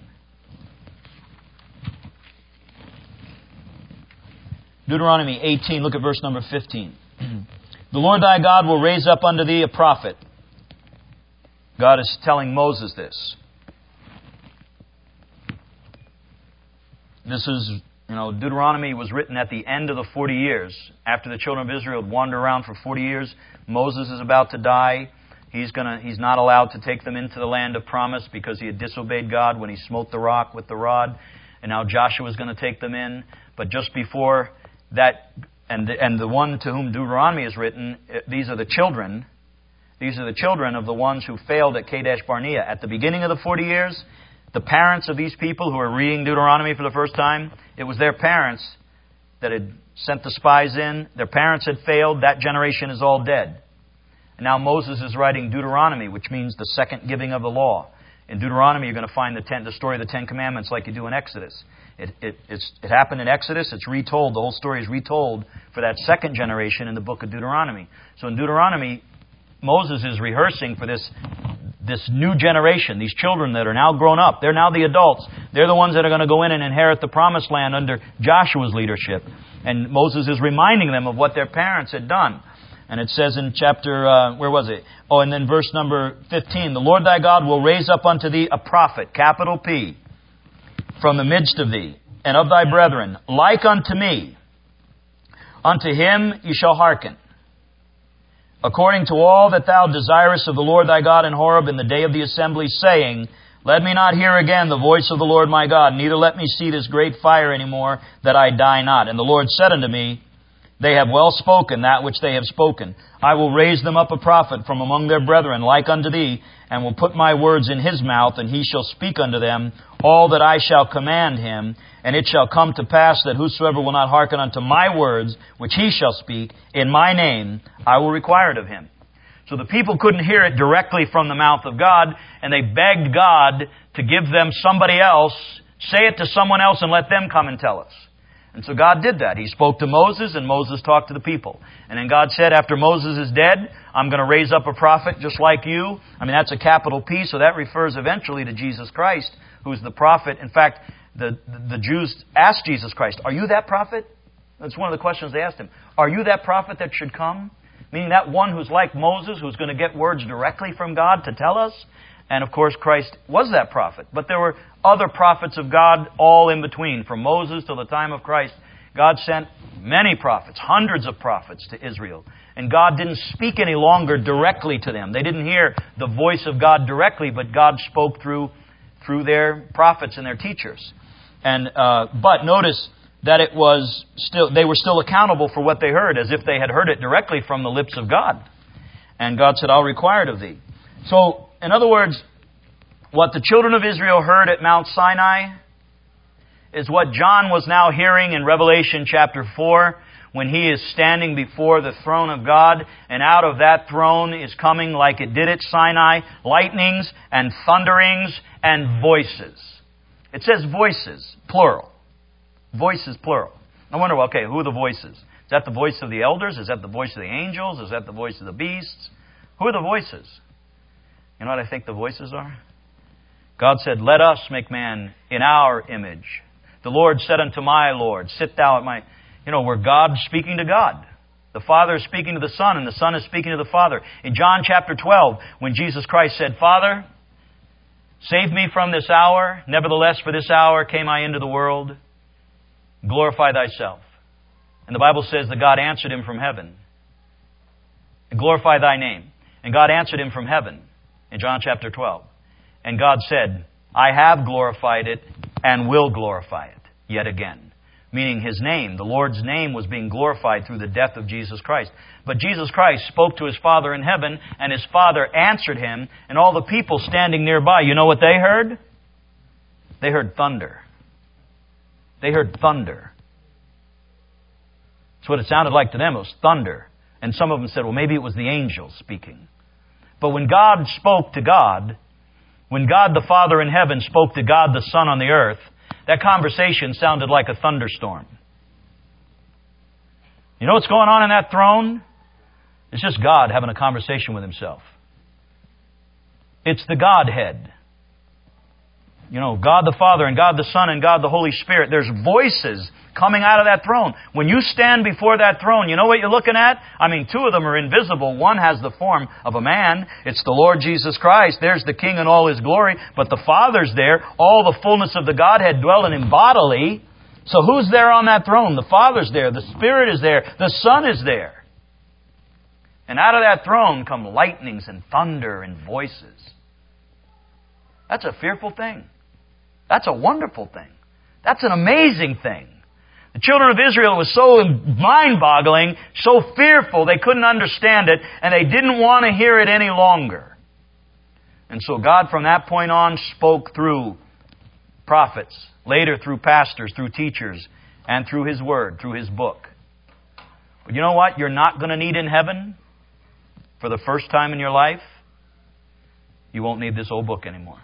Deuteronomy 18, look at verse number 15. The Lord thy God will raise up unto thee a prophet. God is telling Moses this. This is, Deuteronomy was written at the end of the 40 years. After the children of Israel had wandered around for 40 years, Moses is about to die. He's not allowed to take them into the land of promise because he had disobeyed God when he smote the rock with the rod. And now Joshua's going to take them in. But just before that, and the one to whom Deuteronomy is written, these are the children. These are the children of the ones who failed at Kadesh Barnea. At the beginning of the 40 years, the parents of these people who are reading Deuteronomy for the first time, it was their parents that had sent the spies in. Their parents had failed. That generation is all dead. And now Moses is writing Deuteronomy, which means the second giving of the law. In Deuteronomy, you're going to find the story of the Ten Commandments like you do in Exodus. It happened in Exodus. It's retold. The whole story is retold for that second generation in the book of Deuteronomy. So in Deuteronomy, Moses is rehearsing for this new generation, these children that are now grown up. They're now the adults. They're the ones that are going to go in and inherit the promised land under Joshua's leadership. And Moses is reminding them of what their parents had done. And it says in chapter, and then verse number 15, the Lord thy God will raise up unto thee a prophet, capital P, from the midst of thee, and of thy brethren, like unto me. Unto him ye shall hearken, according to all that thou desirest of the Lord thy God in Horeb in the day of the assembly, saying, let me not hear again the voice of the Lord my God, neither let me see this great fire any more, that I die not. And the Lord said unto me, they have well spoken that which they have spoken. I will raise them up a prophet from among their brethren, like unto thee, and will put my words in his mouth, and he shall speak unto them all that I shall command him. And it shall come to pass that whosoever will not hearken unto my words, which he shall speak, in my name, I will require it of him. So the people couldn't hear it directly from the mouth of God, and they begged God to give them somebody else, say it to someone else, and let them come and tell us. And so God did that. He spoke to Moses, and Moses talked to the people. And then God said, after Moses is dead, I'm going to raise up a prophet just like you. I mean, that's a capital P, so that refers eventually to Jesus Christ, who's the prophet. In fact, the Jews asked Jesus Christ, are you that prophet? That's one of the questions they asked him. Are you that prophet that should come? Meaning that one who's like Moses, who's going to get words directly from God to tell us. And of course, Christ was that prophet. But there were other prophets of God all in between. From Moses till the time of Christ, God sent many prophets, hundreds of prophets to Israel. And God didn't speak any longer directly to them. They didn't hear the voice of God directly, but God spoke through their prophets and their teachers. And but notice that they were still accountable for what they heard, as if they had heard it directly from the lips of God. And God said, I'll require it of thee. So, in other words, what the children of Israel heard at Mount Sinai is what John was now hearing in Revelation chapter 4, when he is standing before the throne of God, and out of that throne is coming, like it did at Sinai, lightnings and thunderings and voices. It says voices, plural. Voices, plural. I wonder, okay, who are the voices? Is that the voice of the elders? Is that the voice of the angels? Is that the voice of the beasts? Who are the voices? You know what I think the voices are? God said, let us make man in our image. The Lord said unto my Lord, sit thou at my... where God speaking to God. The Father is speaking to the Son, and the Son is speaking to the Father. In John chapter 12, when Jesus Christ said, Father, save me from this hour. Nevertheless, for this hour came I into the world. Glorify thyself. And the Bible says that God answered him from heaven. Glorify thy name. And God answered him from heaven in John chapter 12. And God said, I have glorified it and will glorify it yet again. Meaning His name, the Lord's name, was being glorified through the death of Jesus Christ. But Jesus Christ spoke to His Father in heaven, and His Father answered Him, and all the people standing nearby, you know what they heard? They heard thunder. They heard thunder. That's what it sounded like to them. It was thunder. And some of them said, well, maybe it was the angels speaking. But when God spoke to God, when God the Father in heaven spoke to God the Son on the earth, that conversation sounded like a thunderstorm. You know what's going on in that throne? It's just God having a conversation with Himself. It's the Godhead. God the Father and God the Son and God the Holy Spirit. There's voices coming out of that throne. When you stand before that throne, you know what you're looking at? I mean, two of them are invisible. One has the form of a man. It's the Lord Jesus Christ. There's the King in all His glory. But the Father's there. All the fullness of the Godhead dwelling in bodily. So who's there on that throne? The Father's there. The Spirit is there. The Son is there. And out of that throne come lightnings and thunder and voices. That's a fearful thing. That's a wonderful thing. That's an amazing thing. The children of Israel was so mind-boggling, so fearful, they couldn't understand it, and they didn't want to hear it any longer. And so God from that point on spoke through prophets, later through pastors, through teachers, and through His Word, through His book. But you know what you're not going to need in heaven for the first time in your life? You won't need this old book anymore.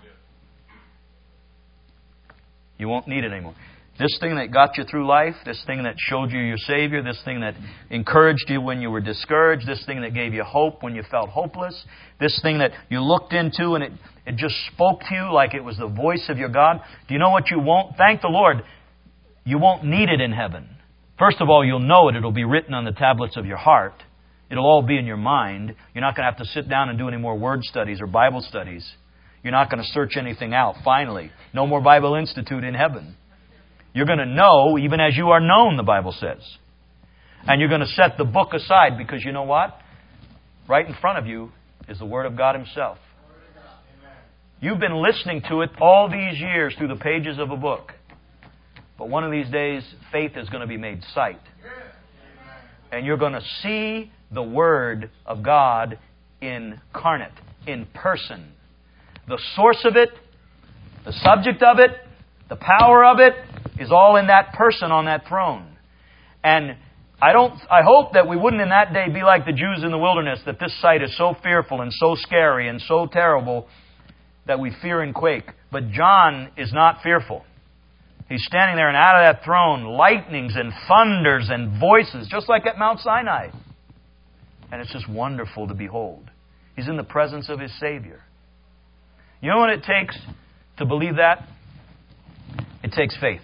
You won't need it anymore. This thing that got you through life, this thing that showed you your Savior, this thing that encouraged you when you were discouraged, this thing that gave you hope when you felt hopeless, this thing that you looked into and it just spoke to you like it was the voice of your God. Do you know what you won't? Thank the Lord. You won't need it in heaven. First of all, you'll know it. It'll be written on the tablets of your heart. It'll all be in your mind. You're not going to have to sit down and do any more word studies or Bible studies. You're not going to search anything out, finally. No more Bible Institute in heaven. You're going to know even as you are known, the Bible says. And you're going to set the book aside because you know what? Right in front of you is the Word of God Himself. You've been listening to it all these years through the pages of a book. But one of these days, faith is going to be made sight. And you're going to see the Word of God incarnate, in person. The source of it, the subject of it, the power of it is all in that person on that throne. And I hope that we wouldn't in that day be like the Jews in the wilderness, that this sight is so fearful and so scary and so terrible that we fear and quake. But John is not fearful. He's standing there, and out of that throne, lightnings and thunders and voices, just like at Mount Sinai. And it's just wonderful to behold. He's in the presence of His Savior. You know what it takes to believe that? It takes faith.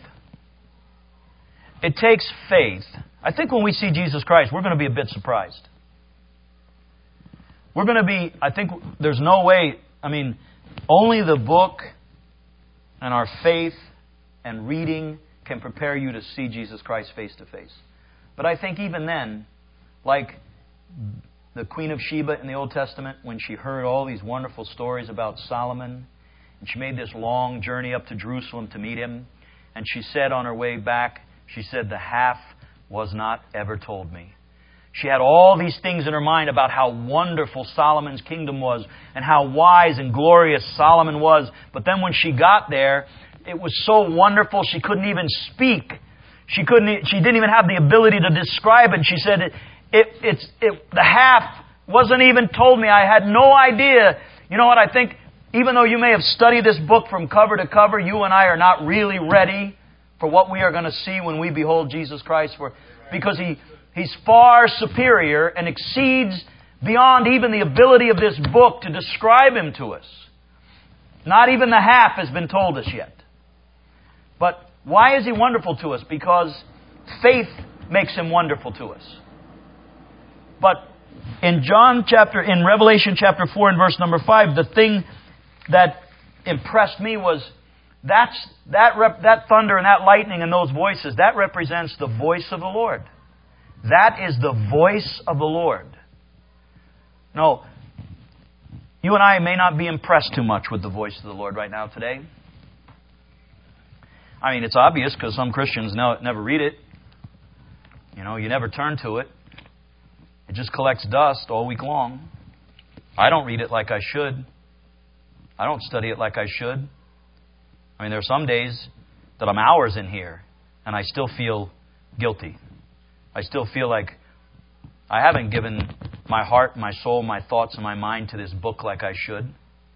It takes faith. I think when we see Jesus Christ, we're going to be a bit surprised. We're going to be, I think there's no way, only the book and our faith and reading can prepare you to see Jesus Christ face to face. But I think even then, like the Queen of Sheba in the Old Testament, when she heard all these wonderful stories about Solomon, and she made this long journey up to Jerusalem to meet him, and she said on her way back, she said, "The half was not ever told me." She had all these things in her mind about how wonderful Solomon's kingdom was and how wise and glorious Solomon was. But then when she got there, it was so wonderful she couldn't even speak. She didn't even have the ability to describe it. She said, the half wasn't even told me. I had no idea. You know what? I think even though you may have studied this book from cover to cover, you and I are not really ready for what we are going to see when we behold Jesus Christ. Because He's far superior and exceeds beyond even the ability of this book to describe Him to us. Not even the half has been told us yet. But why is He wonderful to us? Because faith makes Him wonderful to us. But in Revelation chapter 4 and verse number 5, the thing that impressed me was that thunder and that lightning and those voices, that represents the voice of the Lord. That is the voice of the Lord. No, you and I may not be impressed too much with the voice of the Lord right now today. It's obvious because some Christians never read it. You never turn to it. It just collects dust all week long. I don't read it like I should. I don't study it like I should. There are some days that I'm hours in here and I still feel guilty. I still feel like I haven't given my heart, my soul, my thoughts, and my mind to this book like I should.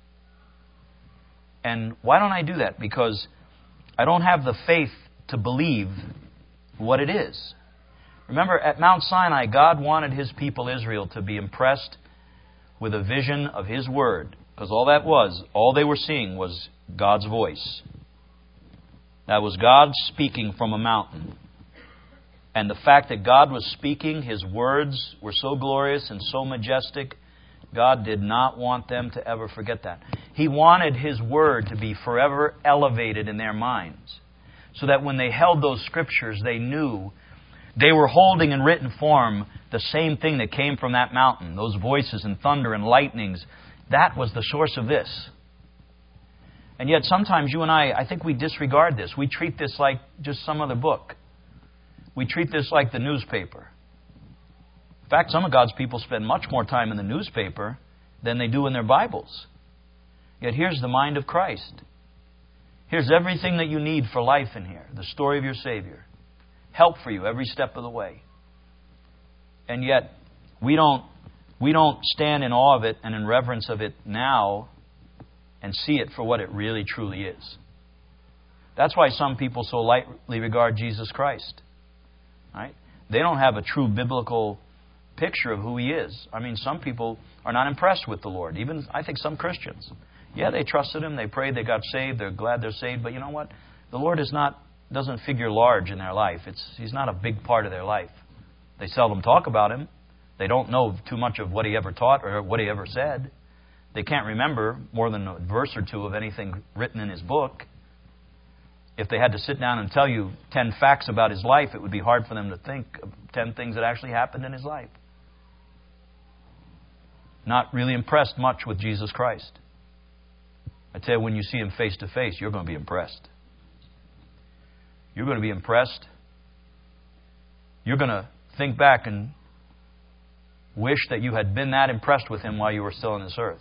And why don't I do that? Because I don't have the faith to believe what it is. Remember, at Mount Sinai, God wanted His people Israel to be impressed with a vision of His Word. Because all they were seeing was God's voice. That was God speaking from a mountain. And the fact that God was speaking, His words were so glorious and so majestic, God did not want them to ever forget that. He wanted His Word to be forever elevated in their minds. So that when they held those Scriptures, they knew They were holding in written form the same thing that came from that mountain, those voices and thunder and lightnings. That was the source of this. And yet sometimes you and I think we disregard this. We treat this like just some other book. We treat this like the newspaper. In fact, some of God's people spend much more time in the newspaper than they do in their Bibles. Yet here's the mind of Christ. Here's everything that you need for life in here. The story of your Savior. Help for you every step of the way. And yet, we don't stand in awe of it and in reverence of it now and see it for what it really truly is. That's why some people so lightly regard Jesus Christ. Right? They don't have a true biblical picture of who He is. I mean, some people are not impressed with the Lord. Even, I think, some Christians. Yeah, they trusted Him, they prayed, they got saved, they're glad they're saved, but you know what? The Lord doesn't figure large in their life. He's not a big part of their life. They seldom talk about Him. They don't know too much of what He ever taught or what He ever said. They can't remember more than a verse or two of anything written in His book. If they had to sit down and tell you 10 facts about His life, it would be hard for them to think of 10 things that actually happened in His life. Not really impressed much with Jesus Christ. I tell you, when you see Him face to face, you're going to be impressed. You're going to be impressed. You're going to think back and wish that you had been that impressed with Him while you were still on this earth.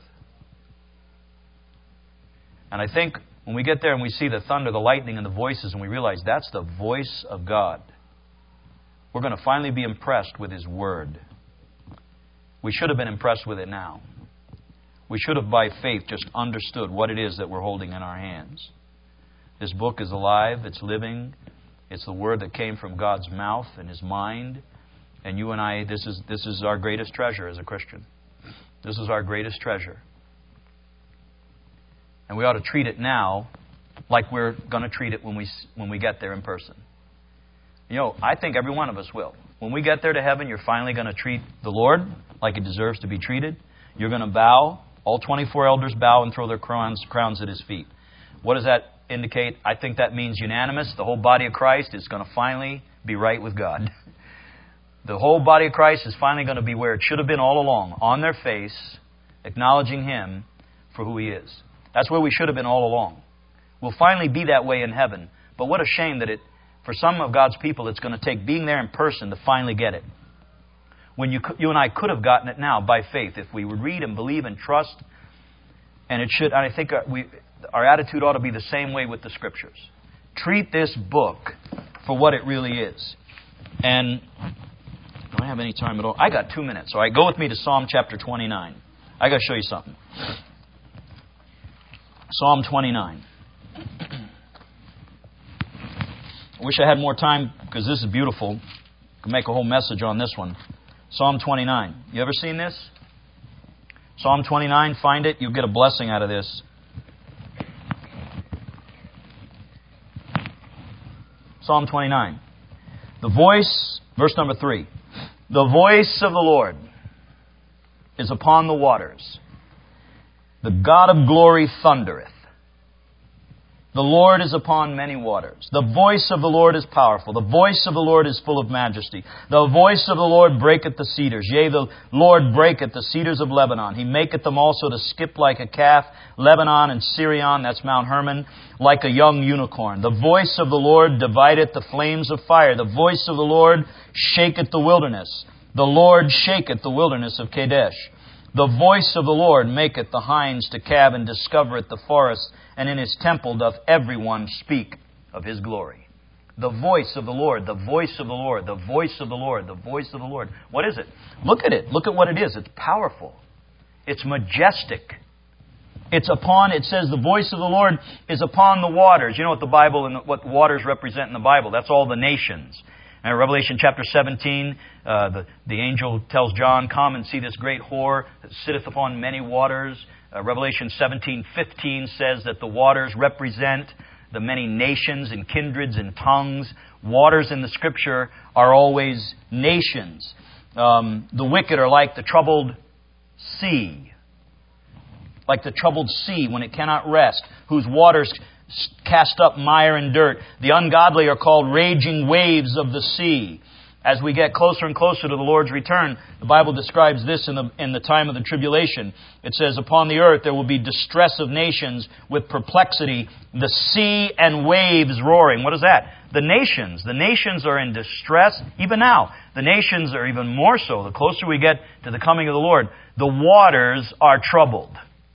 And I think when we get there and we see the thunder, the lightning, and the voices, and we realize that's the voice of God, we're going to finally be impressed with His Word. We should have been impressed with it now. We should have, by faith, just understood what it is that we're holding in our hands. This book is alive. It's living. It's the Word that came from God's mouth and His mind. And you and I, this is our greatest treasure as a Christian. This is our greatest treasure. And we ought to treat it now like we're going to treat it when we get there in person. You know, I think every one of us will. When we get there to heaven, you're finally going to treat the Lord like He deserves to be treated. You're going to bow. All 24 elders bow and throw their crowns at His feet. What does that indicate? I think that means unanimous. The whole body of Christ is going to finally be right with God. The whole body of Christ is finally going to be where it should have been all along, on their face, acknowledging Him for who He is. That's where we should have been all along. We'll finally be that way in heaven. But what a shame that for some of God's people, it's going to take being there in person to finally get it. When you and I could have gotten it now by faith, if we would read and believe and trust. And it should. And I think our attitude ought to be the same way with the Scriptures. Treat this book for what it really is. And do I have any time at all? I got 2 minutes. All right, go with me to Psalm chapter 29. I got to show you something. Psalm 29. I wish I had more time because this is beautiful. I could make a whole message on this one. Psalm 29. You ever seen this? Psalm 29, find it. You'll get a blessing out of this. Psalm 29. The voice, verse number 3. The voice of the Lord is upon the waters. The God of glory thundereth. The Lord is upon many waters. The voice of the Lord is powerful. The voice of the Lord is full of majesty. The voice of the Lord breaketh the cedars. Yea, the Lord breaketh the cedars of Lebanon. He maketh them also to skip like a calf. Lebanon and Sirion, that's Mount Hermon, like a young unicorn. The voice of the Lord divideth the flames of fire. The voice of the Lord shaketh the wilderness. The Lord shaketh the wilderness of Kadesh. The voice of the Lord maketh the hinds to calve and discovereth the forest, and in His temple doth everyone speak of His glory. The voice of the Lord, the voice of the Lord, the voice of the Lord, the voice of the Lord. What is it? Look at it. Look at what it is. It's powerful. It's majestic. It says the voice of the Lord is upon the waters. You know what the Bible and what waters represent in the Bible? That's all the nations. And in Revelation chapter 17, the angel tells John, come and see this great whore that sitteth upon many waters. Revelation 17:15 says that the waters represent the many nations and kindreds and tongues. Waters in the Scripture are always nations. The wicked are like the troubled sea. Like the troubled sea when it cannot rest, whose waters cast up mire and dirt. The ungodly are called raging waves of the sea. As we get closer and closer to the Lord's return, the Bible describes this in the time of the tribulation. It says, upon the earth there will be distress of nations with perplexity, the sea and waves roaring. What is that? The nations are in distress even now. The nations are even more so. The closer we get to the coming of the Lord, the waters are troubled.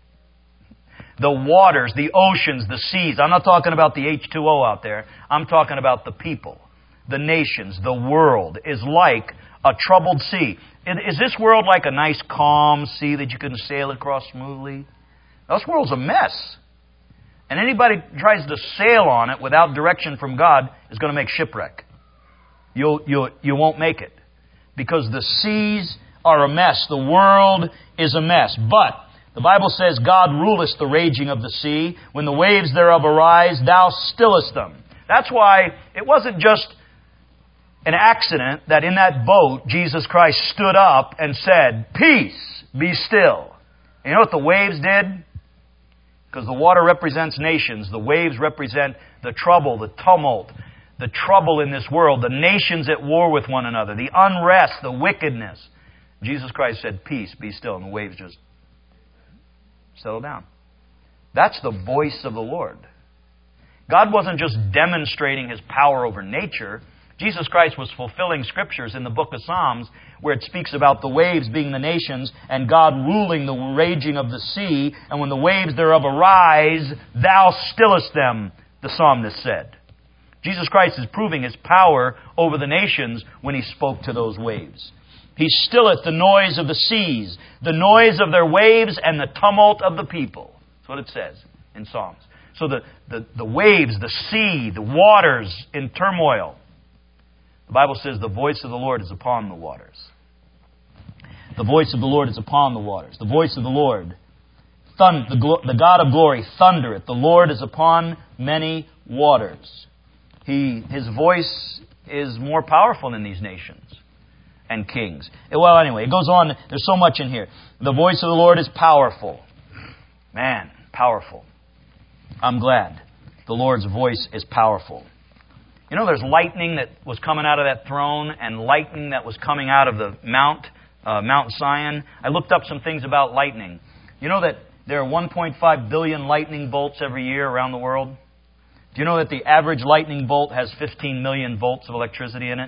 The waters, the oceans, the seas. I'm not talking about the H2O out there. I'm talking about the people. The nations, the world is like a troubled sea. Is this world like a nice calm sea that you can sail across smoothly? This world's a mess. And anybody who tries to sail on it without direction from God is going to make shipwreck. You won't make it. Because the seas are a mess. The world is a mess. But the Bible says, God ruleth the raging of the sea. When the waves thereof arise, thou stillest them. That's why it wasn't just an accident that in that boat, Jesus Christ stood up and said, peace, be still. And you know what the waves did? Because the water represents nations. The waves represent the trouble, the tumult, the trouble in this world, the nations at war with one another, the unrest, the wickedness. Jesus Christ said, peace, be still. And the waves just settled down. That's the voice of the Lord. God wasn't just demonstrating His power over nature. Jesus Christ was fulfilling Scriptures in the book of Psalms where it speaks about the waves being the nations and God ruling the raging of the sea. And when the waves thereof arise, thou stillest them, the psalmist said. Jesus Christ is proving His power over the nations when He spoke to those waves. He stilleth the noise of the seas, the noise of their waves and the tumult of the people. That's what it says in Psalms. So the waves, the sea, the waters in turmoil. The Bible says the voice of the Lord is upon the waters. The voice of the Lord is upon the waters. The voice of the Lord, the God of glory, thundereth. The Lord is upon many waters. His voice is more powerful than these nations and kings. Well, anyway, it goes on. There's so much in here. The voice of the Lord is powerful. Man, powerful. I'm glad the Lord's voice is powerful. You know, there's lightning that was coming out of that throne and lightning that was coming out of the Mount Zion. I looked up some things about lightning. You know that there are 1.5 billion lightning bolts every year around the world? Do you know that the average lightning bolt has 15 million volts of electricity in it?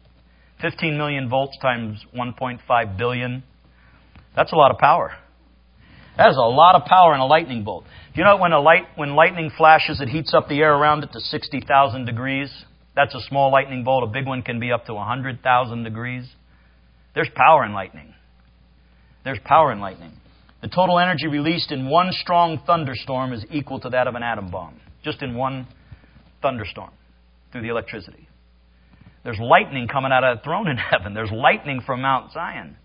15 million volts times 1.5 billion. That's a lot of power. That is a lot of power in a lightning bolt. Do you know when lightning flashes, it heats up the air around it to 60,000 degrees? That's a small lightning bolt. A big one can be up to 100,000 degrees. There's power in lightning. There's power in lightning. The total energy released in one strong thunderstorm is equal to that of an atom bomb. Just in one thunderstorm through the electricity. There's lightning coming out of the throne in heaven. There's lightning from Mount Zion.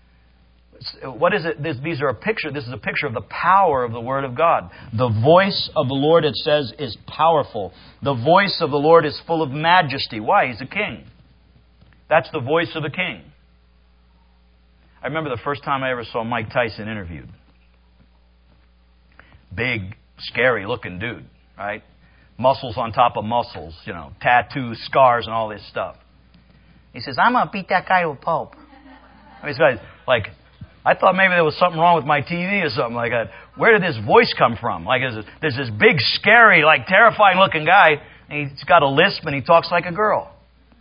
What is it? These are a picture. This is a picture of the power of the Word of God. The voice of the Lord, it says, is powerful. The voice of the Lord is full of majesty. Why? He's a king. That's the voice of a king. I remember the first time I ever saw Mike Tyson interviewed. Big, scary-looking dude, right? Muscles on top of muscles, tattoos, scars, and all this stuff. He says, I'm going to beat that guy with pulp. I mean, it's I thought maybe there was something wrong with my TV or something like that. Where did this voice come from? There's this big, scary, terrifying-looking guy, and he's got a lisp, and he talks like a girl.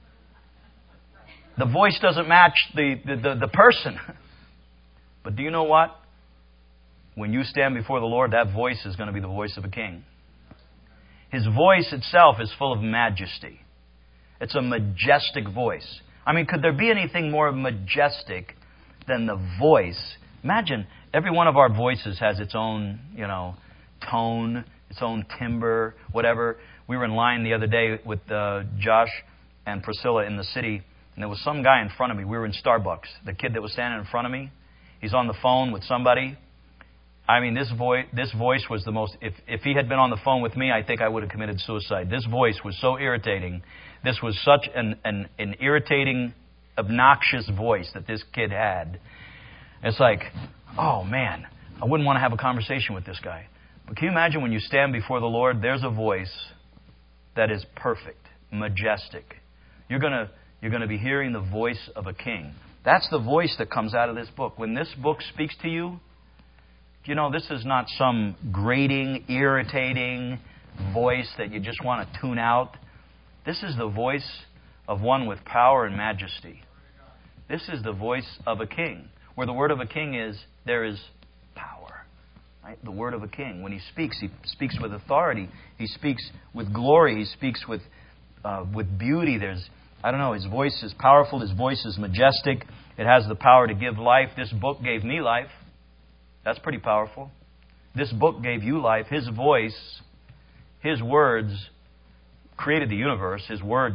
The voice doesn't match the person. But do you know what? When you stand before the Lord, that voice is going to be the voice of a king. His voice itself is full of majesty. It's a majestic voice. I mean, could there be anything more majestic than the voice? Imagine every one of our voices has its own, tone, its own timbre, whatever. We were in line the other day with Josh and Priscilla in the city, and there was some guy in front of me. We were in Starbucks. The kid that was standing in front of me, he's on the phone with somebody. I mean, this voice was the most... If he had been on the phone with me, I think I would have committed suicide. This voice was so irritating. This was such an irritating, obnoxious voice that this kid had. It's like, oh man, I wouldn't want to have a conversation with this guy. But can you imagine when you stand before the Lord, there's a voice that is perfect, majestic. You're going You're going to be hearing the voice of a king. That's the voice that comes out of this book. When this book speaks to you, you know, this is not some grating, irritating voice that you just want to tune out. This is the voice of one with power and majesty. This is the voice of a king. Where the word of a king is, there is power. Right? The word of a king. When he speaks with authority. He speaks with glory. He speaks with beauty. His voice is powerful. His voice is majestic. It has the power to give life. This book gave me life. That's pretty powerful. This book gave you life. His voice, His words created the universe. His words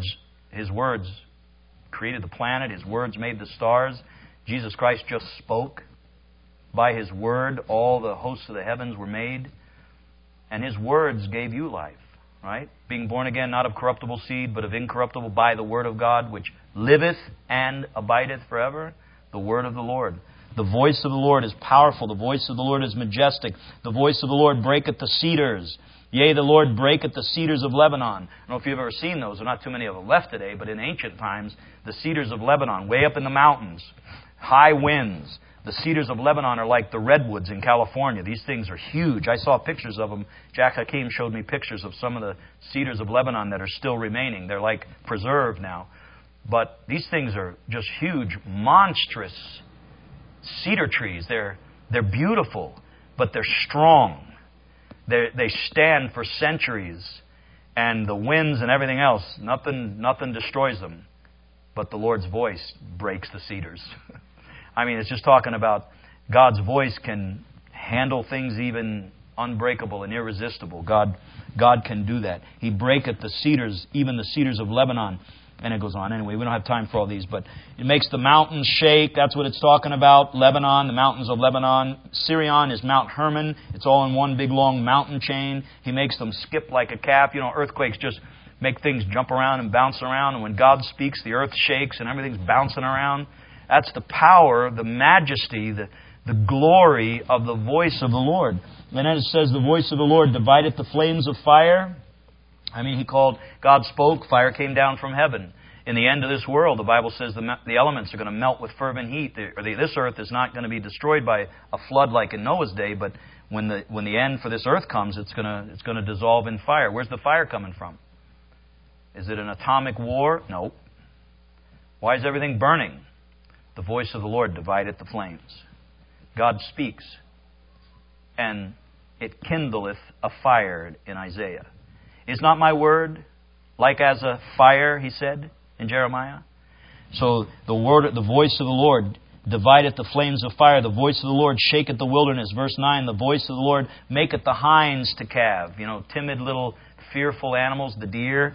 created the planet. His words made the stars. Jesus Christ just spoke. By His word, all the hosts of the heavens were made. And His words gave you life. Right? Being born again, not of corruptible seed, but of incorruptible, by the word of God, which liveth and abideth forever. The word of the Lord. The voice of the Lord is powerful. The voice of the Lord is majestic. The voice of the Lord breaketh the cedars. Yea, the Lord breaketh the cedars of Lebanon. I don't know if you've ever seen those. There are not too many of them left today, but in ancient times, the cedars of Lebanon, way up in the mountains, high winds. The cedars of Lebanon are like the redwoods in California. These things are huge. I saw pictures of them. Jack Hakim showed me pictures of some of the cedars of Lebanon that are still remaining. They're like preserved now. But these things are just huge, monstrous cedar trees. They're beautiful, but they're strong. They stand for centuries. And the winds and everything else, nothing destroys them. But the Lord's voice breaks the cedars. I mean, it's just talking about God's voice can handle things even unbreakable and irresistible. God can do that. He breaketh the cedars, even the cedars of Lebanon. And it goes on. Anyway, we don't have time for all these, but it makes the mountains shake. That's what it's talking about. Lebanon, the mountains of Lebanon. Sirion is Mount Hermon. It's all in one big long mountain chain. He makes them skip like a calf. You know, earthquakes just make things jump around and bounce around. And when God speaks, the earth shakes and everything's bouncing around. That's the power, the majesty, the glory of the voice of the Lord. And then it says, the voice of the Lord divideth the flames of fire. I mean, God spoke, fire came down from heaven. In the end of this world, the Bible says the elements are going to melt with fervent heat. This earth is not going to be destroyed by a flood like in Noah's day, but when the end for this earth comes, it's going to dissolve in fire. Where's the fire coming from? Is it an atomic war? No. Why is everything burning? The voice of the Lord divideth the flames. God speaks, and it kindleth a fire in Isaiah. Is not my word like as a fire, he said in Jeremiah? So the voice of the Lord divideth the flames of fire. The voice of the Lord shaketh the wilderness. Verse 9, the voice of the Lord maketh the hinds to calve. You know, timid little fearful animals, the deer,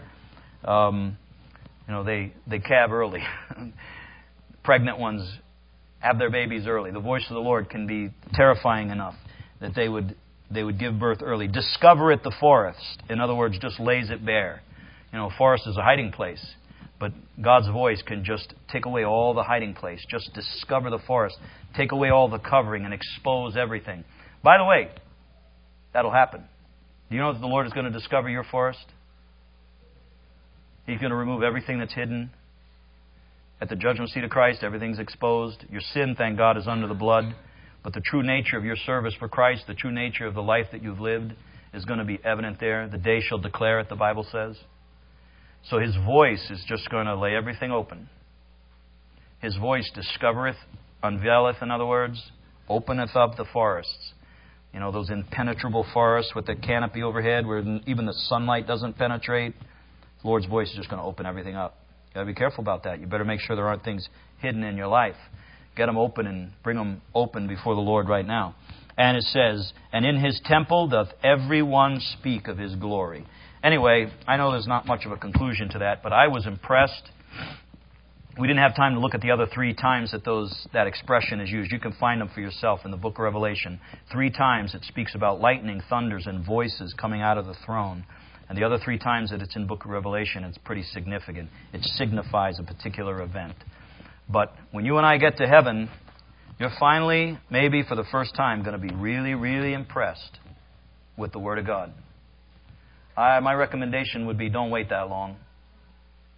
they calve early. Pregnant ones have their babies early. The voice of the Lord can be terrifying enough that they would give birth early. Discovereth the forest. In other words, just lays it bare. You know, a forest is a hiding place. But God's voice can just take away all the hiding place. Just discover the forest. Take away all the covering and expose everything. By the way, that'll happen. Do you know that the Lord is going to discover your forest? He's going to remove everything that's hidden. At the judgment seat of Christ, everything's exposed. Your sin, thank God, is under the blood. But the true nature of your service for Christ, the true nature of the life that you've lived, is going to be evident there. The day shall declare it, the Bible says. So His voice is just going to lay everything open. His voice discovereth, unveileth, in other words, openeth up the forests. You know, those impenetrable forests with the canopy overhead where even the sunlight doesn't penetrate. The Lord's voice is just going to open everything up. You've got to be careful about that. You better make sure there aren't things hidden in your life. Get them open and bring them open before the Lord right now. And it says, and in His temple doth every one speak of His glory. Anyway, I know there's not much of a conclusion to that, but I was impressed. We didn't have time to look at the other 3 times that expression is used. You can find them for yourself in the book of Revelation. 3 times it speaks about lightning, thunders, and voices coming out of the throne. And the other 3 times that it's in the book of Revelation, it's pretty significant. It signifies a particular event. But when you and I get to heaven, you're finally, maybe for the first time, going to be really, really impressed with the Word of God. My recommendation would be don't wait that long.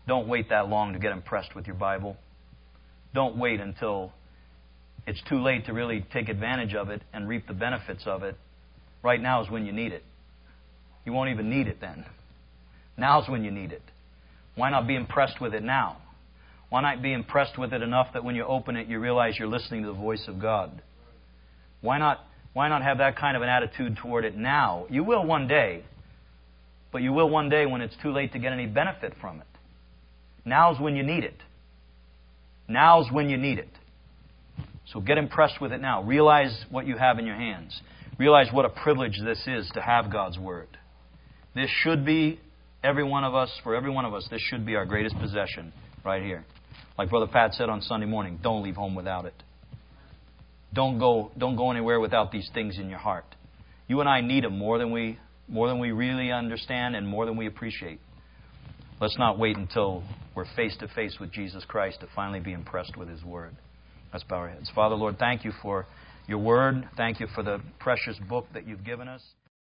Don't wait that long to get impressed with your Bible. Don't wait until it's too late to really take advantage of it and reap the benefits of it. Right now is when you need it. You won't even need it then. Now's when you need it. Why not be impressed with it now? Why not be impressed with it enough that when you open it, you realize you're listening to the voice of God? Why not have that kind of an attitude toward it now? You will one day, but you will one day when it's too late to get any benefit from it. Now's when you need it. Now's when you need it. So get impressed with it now. Realize what you have in your hands. Realize what a privilege this is to have God's Word. This should be, for every one of us, this should be our greatest possession right here. Like Brother Pat said on Sunday morning, don't leave home without it. Don't go anywhere without these things in your heart. You and I need them more than we really understand and more than we appreciate. Let's not wait until we're face to face with Jesus Christ to finally be impressed with His Word. Let's bow our heads. Father, Lord, thank You for Your Word. Thank You for the precious book that You've given us.